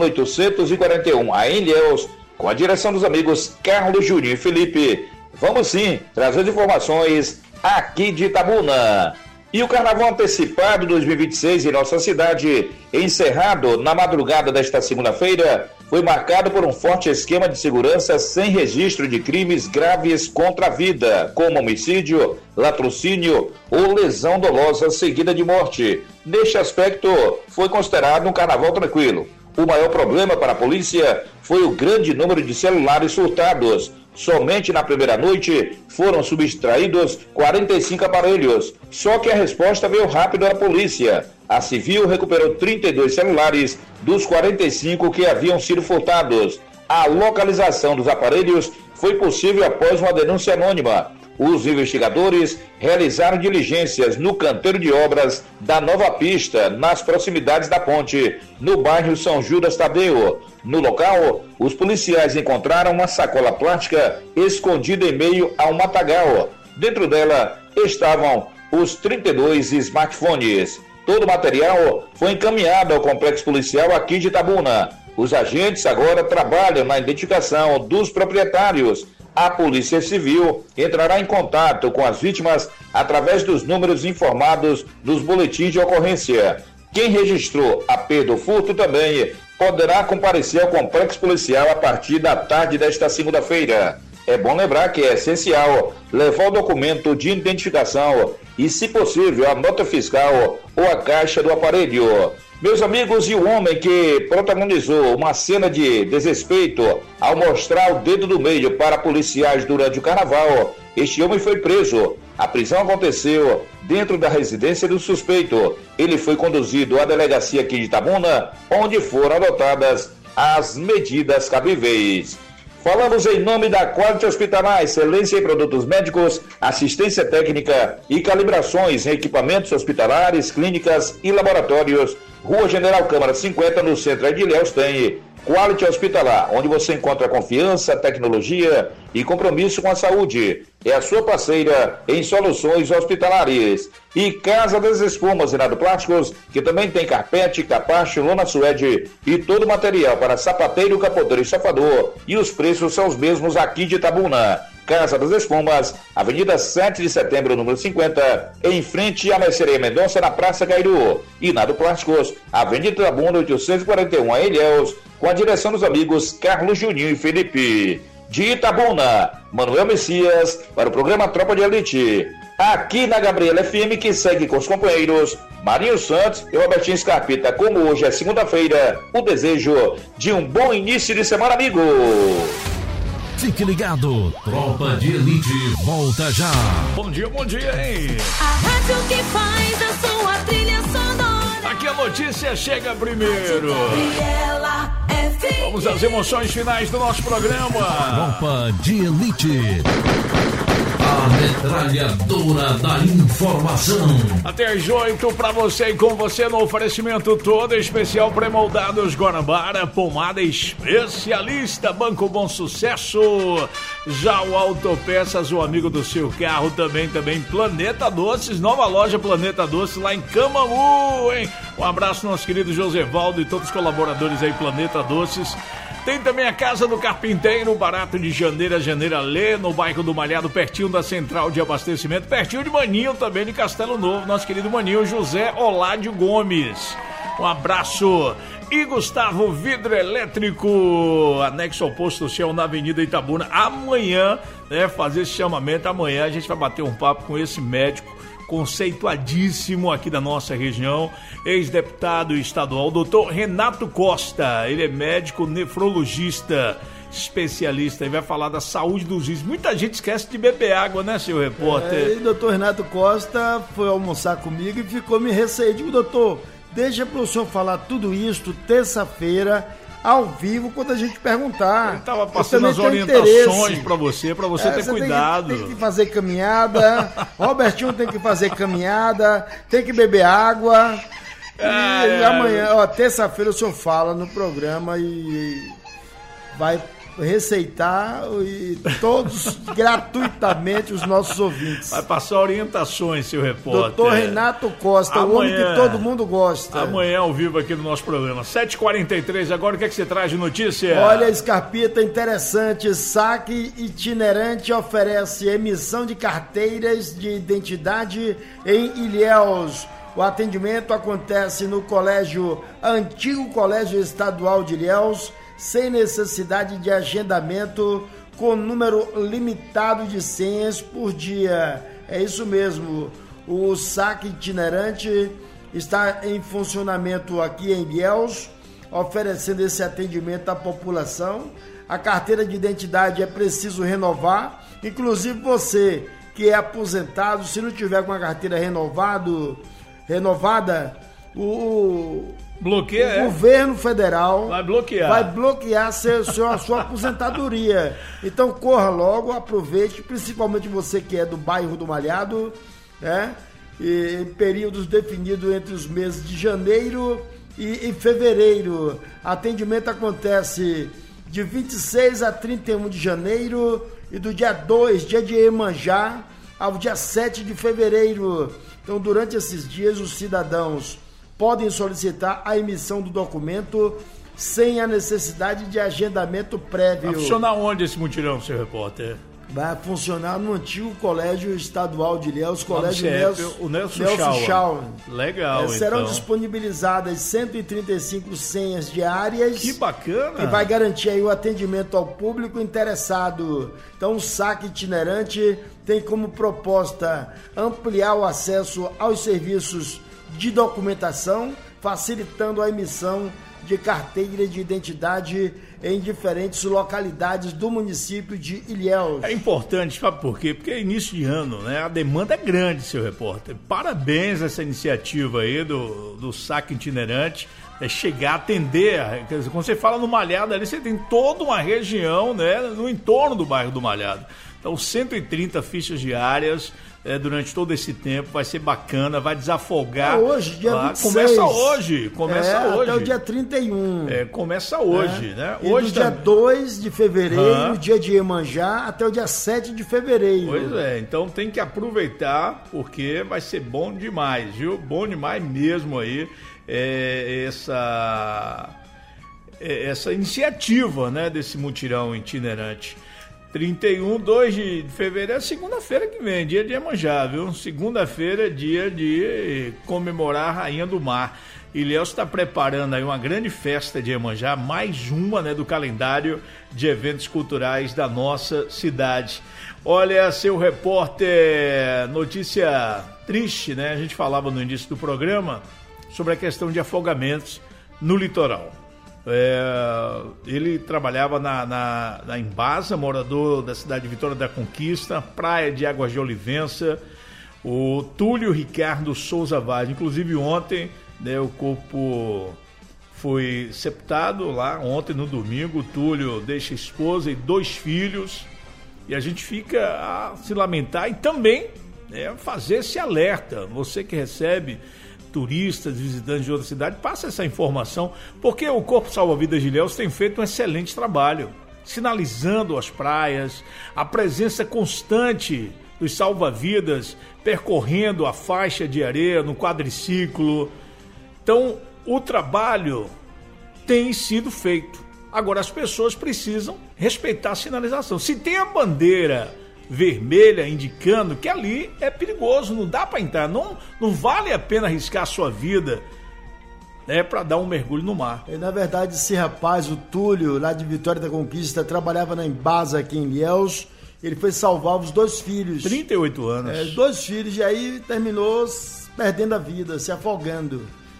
841, a Ilhéus, com a direção dos amigos Carlos, Juninho e Felipe. Vamos sim trazer as informações aqui de Itabuna. E o Carnaval Antecipado 2026 em nossa cidade, encerrado na madrugada desta segunda-feira, foi marcado por um forte esquema de segurança sem registro de crimes graves contra a vida, como homicídio, latrocínio ou lesão dolosa seguida de morte. Neste aspecto, foi considerado um carnaval tranquilo. O maior problema para a polícia foi o grande número de celulares furtados. Somente na primeira noite foram subtraídos 45 aparelhos. Só que a resposta veio rápido da polícia. A Civil recuperou 32 celulares dos 45 que haviam sido furtados. A localização dos aparelhos foi possível após uma denúncia anônima. Os investigadores realizaram diligências no canteiro de obras da Nova Pista, nas proximidades da ponte, no bairro São Judas Tadeu. No local, os policiais encontraram uma sacola plástica escondida em meio a um matagal. Dentro dela estavam os 32 smartphones. Todo o material foi encaminhado ao complexo policial aqui de Itabuna. Os agentes agora trabalham na identificação dos proprietários. A Polícia Civil entrará em contato com as vítimas através dos números informados nos boletins de ocorrência. Quem registrou a perda ou furto também poderá comparecer ao complexo policial a partir da tarde desta segunda-feira. É bom lembrar que é essencial levar o documento de identificação e, se possível, a nota fiscal ou a caixa do aparelho. Meus amigos, e o homem que protagonizou uma cena de desrespeito ao mostrar o dedo do meio para policiais durante o carnaval, este homem foi preso. A prisão aconteceu dentro da residência do suspeito. Ele foi conduzido à delegacia aqui de Itabuna, onde foram adotadas as medidas cabíveis. Falamos em nome da Quality Hospitalar, excelência em produtos médicos, assistência técnica e calibrações em equipamentos hospitalares, clínicas e laboratórios. Rua General Câmara 50, no centro de Ilhéus, tem Quality Hospitalar, onde você encontra confiança, tecnologia e compromisso com a saúde. É a sua parceira em soluções hospitalares. E Casa das Espumas e Nado Plásticos, que também tem carpete, capacho, lona suede e todo o material para sapateiro, capoteiro e safador. E os preços são os mesmos aqui de Itabuna. Casa das Espumas, Avenida 7 de Setembro, número 50, em frente à Mercearia Mendonça, na Praça Cairu. E Nado Plásticos, Avenida Itabuna 841, a Ilhéus, com a direção dos amigos Carlos, Juninho e Felipe. De Itabuna, Manuel Messias, para o programa Tropa de Elite. Aqui na Gabriela FM, que segue com os companheiros Marinho Santos e Robertinho Scarpita. Como hoje é segunda-feira, o desejo de um bom início de semana, amigo. Fique ligado, Tropa de Elite volta já. Bom dia, hein? A rádio que faz a sua trilha sonora. Aqui a notícia chega primeiro. Gabriela FM. Vamos às emoções finais do nosso programa. Tropa de Elite. A metralhadora da informação. Até às 8 para você e com você no oferecimento todo especial pré-moldados Guanabara, pomada especialista, Banco Bom Sucesso. Já o Autopeças, o amigo do seu carro, também Planeta Doces, nova loja Planeta Doces lá em Camamu, hein? Um abraço nosso querido Josevaldo e todos os colaboradores aí, Planeta Doces. Tem também a Casa do Carpinteiro, barato de janeiro a janeiro Lê, no bairro do Malhado, pertinho da central de abastecimento, pertinho de Maninho, também de Castelo Novo, nosso querido Maninho José Oládio Gomes. Um abraço. E Gustavo Vidro Elétrico, anexo ao Posto Shell na Avenida Itabuna. Amanhã, fazer esse chamamento, amanhã a gente vai bater um papo com esse médico conceituadíssimo aqui da nossa região, ex-deputado estadual, doutor Renato Costa. Ele é médico nefrologista, especialista, e vai falar da saúde dos rins. Muita gente esquece de beber água, né, seu repórter? E o doutor Renato Costa foi almoçar comigo e ficou me receio. Digo, doutor, deixa para o senhor falar tudo isso terça-feira, ao vivo, quando a gente perguntar. Ele estava passando as orientações para você ter cuidado. Tem que fazer caminhada, Robertinho tem que fazer caminhada, tem que beber água. E amanhã, terça-feira, o senhor fala no programa e vai receitar e todos gratuitamente os nossos ouvintes. Vai passar orientações, seu repórter. Doutor Renato Costa, o homem que todo mundo gosta. Amanhã ao vivo aqui no nosso programa. 7h43, agora o que é que você traz de notícia? Olha, Scarpita, interessante. Saque itinerante oferece emissão de carteiras de identidade em Ilhéus. O atendimento acontece no antigo Colégio Estadual de Ilhéus, sem necessidade de agendamento, com número limitado de senhas por dia. É isso mesmo. O saque itinerante está em funcionamento aqui em Ilhéus, oferecendo esse atendimento à população. A carteira de identidade é preciso renovar. Inclusive você que é aposentado, se não tiver com a carteira renovada, o governo federal vai bloquear a sua aposentadoria. Então corra logo, aproveite, principalmente você que é do bairro do Malhado, né? E em períodos definidos entre os meses de janeiro e fevereiro. Atendimento acontece de 26 a 31 de janeiro e do dia 2, dia de Iemanjá, ao dia 7 de fevereiro. Então, durante esses dias, os cidadãos podem solicitar a emissão do documento sem a necessidade de agendamento prévio. Vai funcionar onde esse mutirão, seu repórter? Vai funcionar no antigo Colégio Estadual de Ilhéus, Colégio Nelson Schauer. Legal, serão então. disponibilizadas 135 senhas diárias. Que bacana! Que vai garantir aí o atendimento ao público interessado. Então, o saque itinerante tem como proposta ampliar o acesso aos serviços de documentação, facilitando a emissão de carteira de identidade em diferentes localidades do município de Ilhéus. É importante, sabe por quê? Porque é início de ano, né? A demanda é grande, seu repórter. Parabéns a essa iniciativa aí do saque itinerante, chegar a atender. Quer dizer, quando você fala no Malhado ali, você tem toda uma região, né, no entorno do bairro do Malhado. Então, 130 fichas diárias durante todo esse tempo, vai ser bacana, vai desafogar. Hoje, dia 26. Começa hoje. Até o dia 31. Começa hoje, né? E hoje do dia 2 de fevereiro, dia de Iemanjá, até o dia 7 de fevereiro. Pois é, então tem que aproveitar, porque vai ser bom demais, viu? Bom demais mesmo aí, essa iniciativa, né, desse mutirão itinerante. 2 de fevereiro é segunda-feira que vem, dia de Iemanjá, viu? Segunda-feira é dia de comemorar a Rainha do Mar. Ilhéus está preparando aí uma grande festa de Iemanjá, mais uma, né, do calendário de eventos culturais da nossa cidade. Olha, seu repórter, notícia triste, né? A gente falava no início do programa sobre a questão de afogamentos no litoral. Ele trabalhava na Embasa, morador da cidade de Vitória da Conquista, praia de Águas de Olivença, o Túlio Ricardo Souza Vaz. Inclusive ontem, né, o corpo foi sepultado lá, ontem no domingo. O Túlio deixa esposa e 2 filhos, e a gente fica a se lamentar e também, né, fazer esse alerta. Você que recebe turistas, visitantes de outra cidade, passa essa informação, porque o Corpo Salva-Vidas de Ilhéus tem feito um excelente trabalho, sinalizando as praias, a presença constante dos salva-vidas, percorrendo a faixa de areia no quadriciclo. Então, o trabalho tem sido feito. Agora, as pessoas precisam respeitar a sinalização. Se tem a bandeira vermelha indicando que ali é perigoso, não dá para entrar, não vale a pena arriscar a sua vida, né, para dar um mergulho no mar. E, na verdade, esse rapaz, o Túlio, lá de Vitória da Conquista, trabalhava na Embasa aqui em Ilhéus. Ele foi salvar os 2 filhos. 38 anos. 2 filhos, e aí terminou perdendo a vida, se afogando.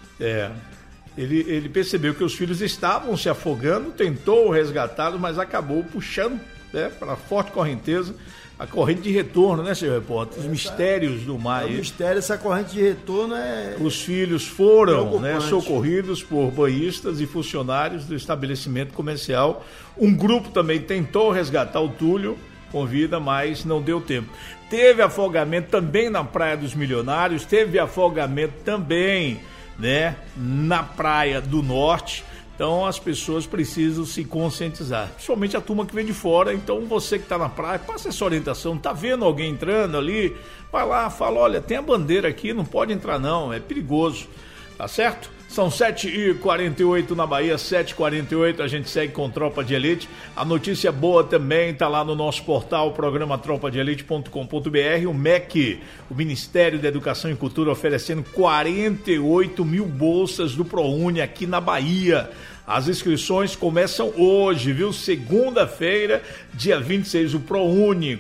Ele percebeu que os filhos estavam se afogando, tentou resgatá-los, mas acabou puxando, né, para a forte correnteza, a corrente de retorno, né, seu repórter? Os mistérios do mar. O mistério, essa corrente de retorno é... Os filhos foram, né, socorridos por banhistas e funcionários do estabelecimento comercial. Um grupo também tentou resgatar o Túlio com vida, mas não deu tempo. Teve afogamento também na Praia dos Milionários, teve afogamento também, né, na Praia do Norte. Então as pessoas precisam se conscientizar, principalmente a turma que vem de fora. Então você que está na praia, passa essa orientação, tá vendo alguém entrando ali, vai lá, fala, olha, tem a bandeira aqui, não pode entrar não, é perigoso, tá certo? São 7h48 na Bahia, 7h48, a gente segue com Tropa de Elite. A notícia boa também está lá no nosso portal, programa tropadeelite.com.br. O MEC, o Ministério da Educação e Cultura, oferecendo 48 mil bolsas do ProUni aqui na Bahia. As inscrições começam hoje, viu? Segunda-feira, dia 26, o ProUni,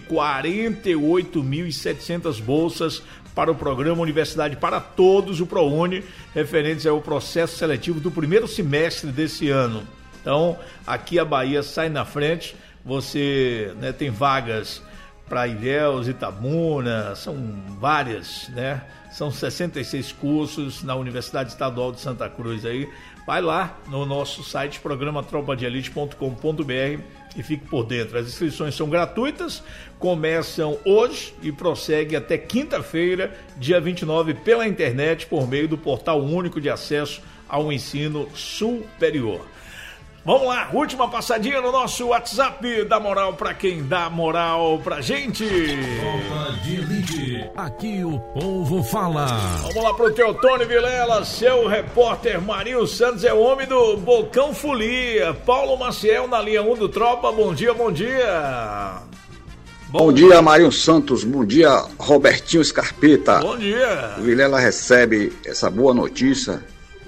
48.700 bolsas para o programa Universidade para Todos, o ProUni, referentes ao processo seletivo do primeiro semestre desse ano. Então, aqui a Bahia sai na frente, você, né, tem vagas para Ilhéus, Itabuna, são várias, né? São 66 cursos na Universidade Estadual de Santa Cruz aí. Vai lá no nosso site, programa tropadeelite.com.br e fique por dentro. As inscrições são gratuitas, começam hoje e prosseguem até quinta-feira, dia 29, pela internet, por meio do Portal Único de Acesso ao Ensino Superior. Vamos lá, última passadinha no nosso WhatsApp, dá moral pra quem dá moral pra gente. Tropa de Elite, aqui o povo fala. Vamos lá pro Teotônio Vilela, seu repórter Marinho Santos é o homem do Bocão Folia. Paulo Maciel na linha 1 do Tropa, bom dia, bom dia. Bom dia, Marinho Santos, bom dia, Robertinho Scarpeta. Bom dia. O Vilela recebe essa boa notícia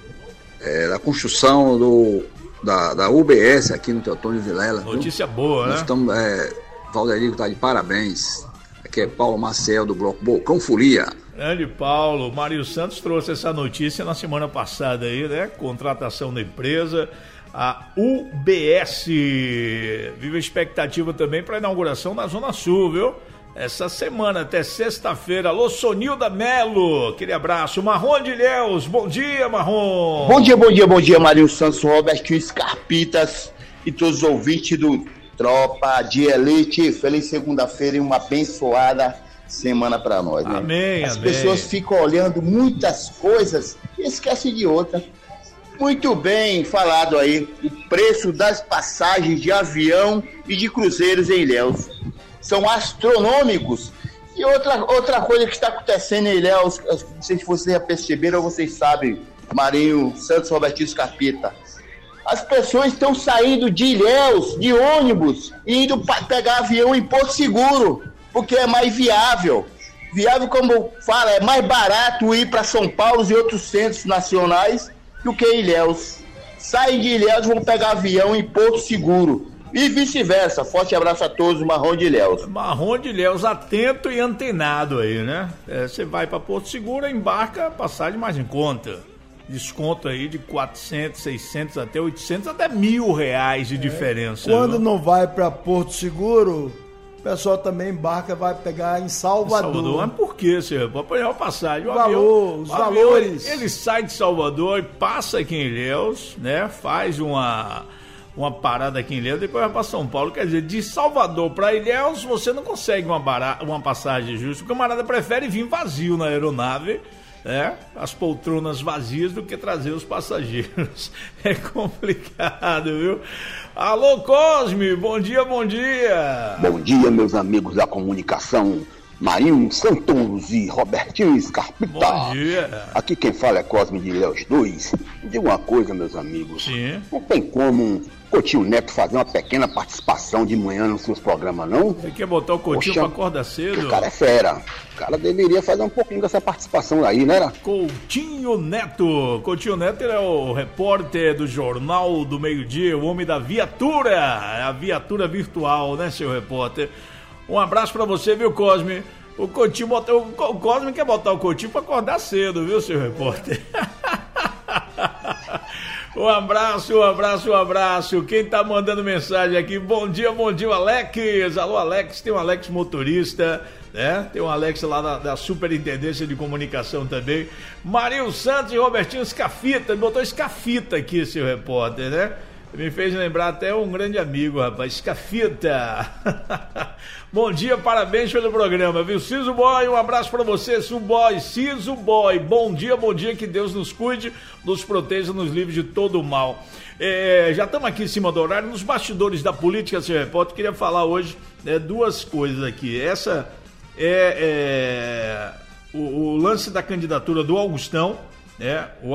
da construção da UBS aqui no Teotônio Vilela. Notícia boa, né? Nós estamos, Valderico está de parabéns. Aqui é Paulo Maciel do Bloco Bocão Folia. Grande Paulo, Mário Santos trouxe essa notícia na semana passada aí, né? Contratação da empresa, a UBS. Vive a expectativa também para a inauguração na Zona Sul, viu? Essa semana, até sexta-feira. Alô, Sonilda Melo, aquele abraço. Marrom de Ilhéus, bom dia, Marrom. Bom dia, Marinho Santos, Robertinho Scarpitas e todos os ouvintes do Tropa de Elite. Feliz segunda-feira e uma abençoada semana para nós, né? Amém, As pessoas ficam olhando muitas coisas e esquecem de outra. Muito bem falado aí, o preço das passagens de avião e de cruzeiros em Ilhéus são astronômicos. E outra coisa que está acontecendo em Ilhéus, não sei se vocês já perceberam ou vocês sabem, Marinho Santos, Robertinho Scarpeta, as pessoas estão saindo de Ilhéus, de ônibus, e indo pegar avião em Porto Seguro, porque é mais viável. Viável, como fala, é mais barato ir para São Paulo e outros centros nacionais do que Ilhéus. Saem de Ilhéus e vão pegar avião em Porto Seguro. E vice-versa. Forte abraço a todos, Marrom de Ilhéus. Marrom de Ilhéus, atento e antenado aí, né? Você vai para Porto Seguro, embarca, passagem mais em conta. Desconto aí de 400, 600, até 800, até R$1.000 de diferença. Quando não vai para Porto Seguro, o pessoal também embarca, vai pegar em Salvador. Mas por que, senhor? Para apanhar a passagem. Os valores. Ele sai de Salvador e passa aqui em Ilhéus, né? Faz uma parada aqui em Ilhéus, depois vai para São Paulo. Quer dizer, de Salvador para Ilhéus, você não consegue uma passagem justa. O camarada prefere vir vazio na aeronave, né? As poltronas vazias, do que trazer os passageiros. É complicado, viu? Alô, Cosme, bom dia, bom dia. Bom dia, meus amigos da comunicação. Marinho Santos e Robertinho Scarpeta. Bom dia. Aqui quem fala é Cosme de Ilhéus 2. Diga uma coisa, meus amigos. Sim. Não tem como Coutinho Neto fazer uma pequena participação de manhã nos seus programas, não? Você quer botar o Coutinho pra acordar cedo? O cara é fera. O cara deveria fazer um pouquinho dessa participação aí, né? Coutinho Neto. Coutinho Neto é o repórter do Jornal do Meio-Dia, o homem da viatura. É a viatura virtual, né, seu repórter? Um abraço pra você, viu, Cosme? O Cosme quer botar o Coutinho pra acordar cedo, viu, seu repórter? Um abraço. Quem tá mandando mensagem aqui? Bom dia, o Alex. Alô, Alex. Tem um Alex motorista, né? Tem um Alex lá da Superintendência de Comunicação também. Marinho Santos e Robertinho Scafita. Botou Scafita aqui, seu repórter, né? Me fez lembrar até um grande amigo, rapaz, Cafita. Bom dia, parabéns pelo programa, viu? Ciso Boy, um abraço pra você, Ciso Boy. Bom dia, que Deus nos cuide, nos proteja, nos livre de todo o mal. Já estamos aqui em cima do horário, nos bastidores da política, seu repórter, queria falar hoje duas coisas aqui. Essa o lance da candidatura do Augustão, o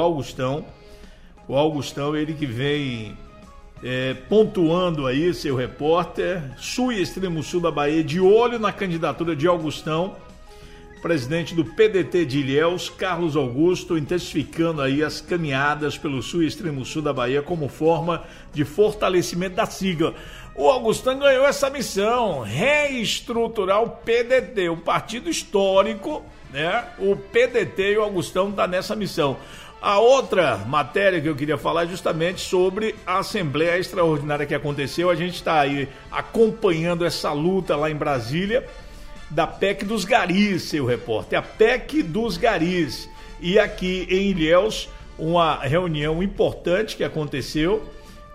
Augustão, ele que vem pontuando aí, seu repórter, sul e extremo sul da Bahia, de olho na candidatura de Augustão, presidente do PDT de Ilhéus, Carlos Augusto, intensificando aí as caminhadas pelo sul e extremo sul da Bahia como forma de fortalecimento da sigla. O Augustão ganhou essa missão, reestruturar o PDT, o partido histórico, o PDT, e o Augustão está nessa missão. A outra matéria que eu queria falar é justamente sobre a Assembleia Extraordinária que aconteceu. A gente está aí acompanhando essa luta lá em Brasília da PEC dos garis, seu repórter, a PEC dos garis. E aqui em Ilhéus, uma reunião importante que aconteceu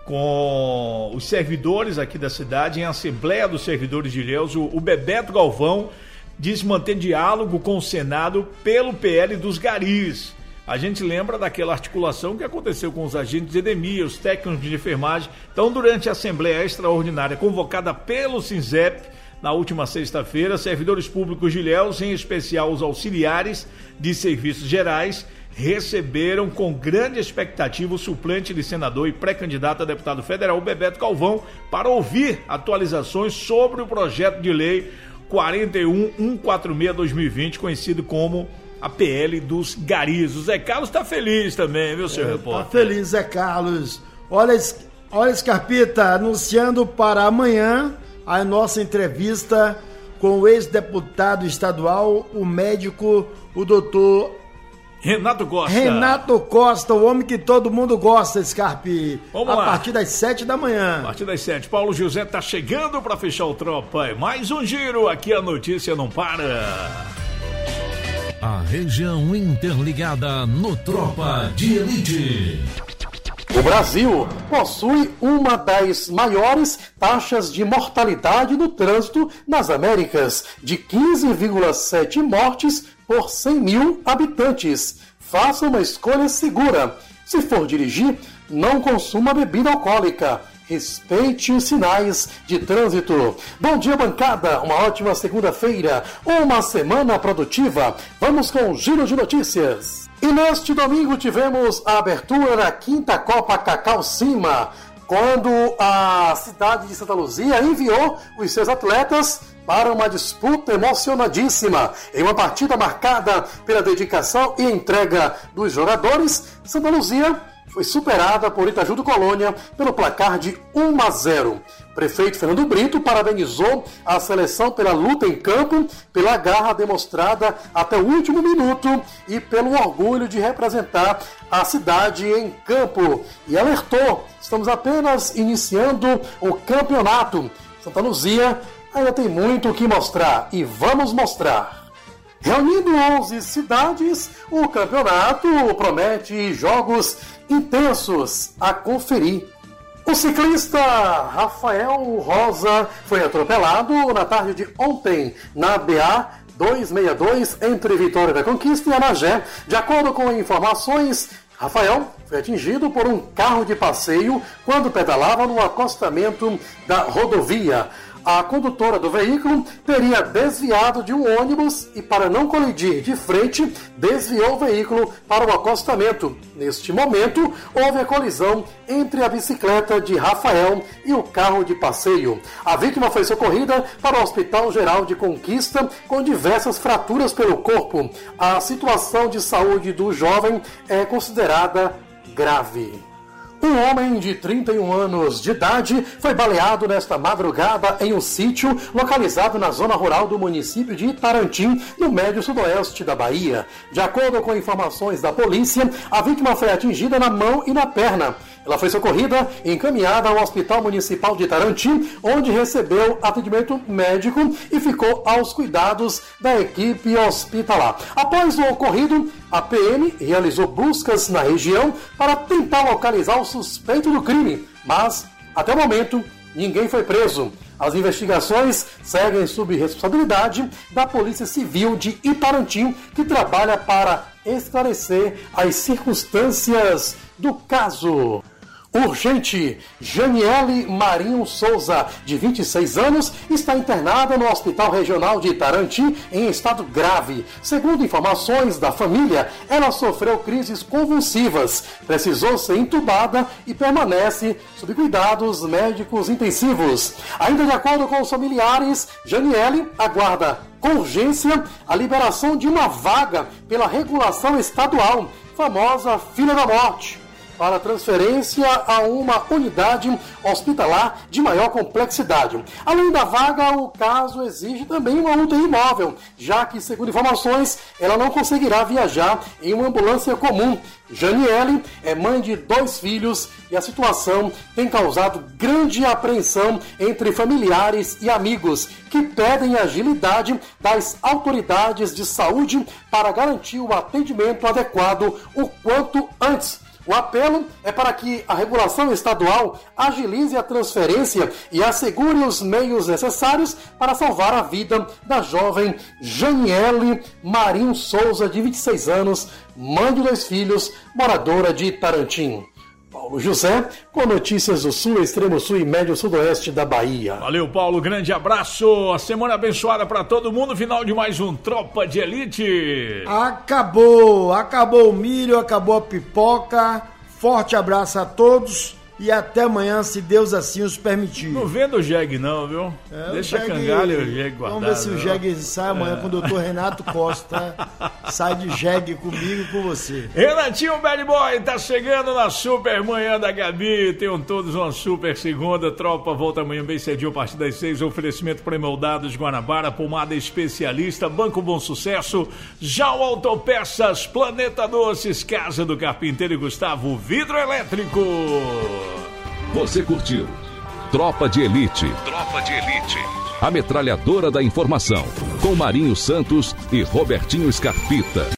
com os servidores aqui da cidade, em Assembleia dos Servidores de Ilhéus. O Bebeto Galvão diz manter diálogo com o Senado pelo PL dos garis. A gente lembra daquela articulação que aconteceu com os agentes de edemia, os técnicos de enfermagem. Então, durante a Assembleia Extraordinária convocada pelo SINZEP, na última sexta-feira, servidores públicos de Ilhéus, em especial os auxiliares de serviços gerais, receberam com grande expectativa o suplente de senador e pré-candidato a deputado federal, Bebeto Galvão, para ouvir atualizações sobre o projeto de lei 41146-2020, conhecido como a PL dos garis. O Zé Carlos está feliz também, viu, seu repórter? Tá feliz, Zé Carlos. Olha, Scarpita, anunciando para amanhã a nossa entrevista com o ex-deputado estadual, o médico, o doutor Renato Costa. Renato Costa, o homem que todo mundo gosta, Scarpe. Vamos lá. A partir das 7 da manhã. A partir das 7. Paulo José tá chegando para fechar o Tropa. Mais um giro, aqui a notícia não para. A região interligada no Tropa de Elite. O Brasil possui uma das maiores taxas de mortalidade no trânsito nas Américas, de 15,7 mortes por 100 mil habitantes. Faça uma escolha segura. Se for dirigir, não consuma bebida alcoólica. Respeite os sinais de trânsito. Bom dia, bancada. Uma ótima segunda-feira. Uma semana produtiva. Vamos com o Giro de Notícias. E neste domingo tivemos a abertura da 5ª Copa Cacau Cima, quando a cidade de Santa Luzia enviou os seus atletas para uma disputa emocionadíssima. Em uma partida marcada pela dedicação e entrega dos jogadores, Santa Luzia foi superada por Itaju do Colônia pelo placar de 1-0. Prefeito Fernando Brito parabenizou a seleção pela luta em campo, pela garra demonstrada até o último minuto e pelo orgulho de representar a cidade em campo. E alertou: estamos apenas iniciando o campeonato. Santa Luzia ainda tem muito o que mostrar e vamos mostrar. Reunindo 11 cidades, o campeonato promete jogos intensos a conferir. O ciclista Rafael Rosa foi atropelado na tarde de ontem na BA 262 entre Vitória da Conquista e Anagé. De acordo com informações, Rafael foi atingido por um carro de passeio quando pedalava no acostamento da rodovia. A condutora do veículo teria desviado de um ônibus e, para não colidir de frente, desviou o veículo para o acostamento. Neste momento, houve a colisão entre a bicicleta de Rafael e o carro de passeio. A vítima foi socorrida para o Hospital Geral de Conquista com diversas fraturas pelo corpo. A situação de saúde do jovem é considerada grave. Um homem de 31 anos de idade foi baleado nesta madrugada em um sítio localizado na zona rural do município de Itarantim, no médio sudoeste da Bahia. De acordo com informações da polícia, a vítima foi atingida na mão e na perna. Ela foi socorrida e encaminhada ao Hospital Municipal de Itarantim, onde recebeu atendimento médico e ficou aos cuidados da equipe hospitalar. Após o ocorrido, a PM realizou buscas na região para tentar localizar os suspeito do crime, mas, até o momento, ninguém foi preso. As investigações seguem sob responsabilidade da Polícia Civil de Itarantim, que trabalha para esclarecer as circunstâncias do caso. Urgente, Janiele Marinho Souza, de 26 anos, está internada no Hospital Regional de Itarantim em estado grave. Segundo informações da família, ela sofreu crises convulsivas, precisou ser entubada e permanece sob cuidados médicos intensivos. Ainda de acordo com os familiares, Janiele aguarda com urgência a liberação de uma vaga pela regulação estadual, famosa Filha da Morte, para transferência a uma unidade hospitalar de maior complexidade. Além da vaga, o caso exige também uma UTI móvel, já que, segundo informações, ela não conseguirá viajar em uma ambulância comum. Janiele é mãe de 2 filhos e a situação tem causado grande apreensão entre familiares e amigos, que pedem agilidade das autoridades de saúde para garantir o atendimento adequado o quanto antes. O apelo é para que a regulação estadual agilize a transferência e assegure os meios necessários para salvar a vida da jovem Janiele Marinho Souza, de 26 anos, mãe de 2 filhos, moradora de Itarantim. Paulo José, com notícias do sul, extremo sul e médio sudoeste da Bahia. Valeu, Paulo, grande abraço, a semana abençoada para todo mundo, final de mais um Tropa de Elite. Acabou o milho, acabou a pipoca, forte abraço a todos e até amanhã, se Deus assim os permitir. Não vendo o jegue não, viu? Deixa a cangalha e o jegue guardado. Vamos ver se o jegue sai amanhã com o doutor Renato Costa. Sai de jegue comigo e com você. Renatinho Bad Boy tá chegando na super manhã da Gabi. Tenham todos uma super segunda. Tropa volta amanhã bem cedinho a partir das 6. Oferecimento pré-moldados Guanabara, pomada especialista, Banco Bom Sucesso, Jau Autopeças, Planeta Doces, Casa do Carpinteiro e Gustavo Vidro Elétrico. Você curtiu Tropa de Elite. Tropa de Elite. A metralhadora da informação. Com Marinho Santos e Robertinho Scarpita.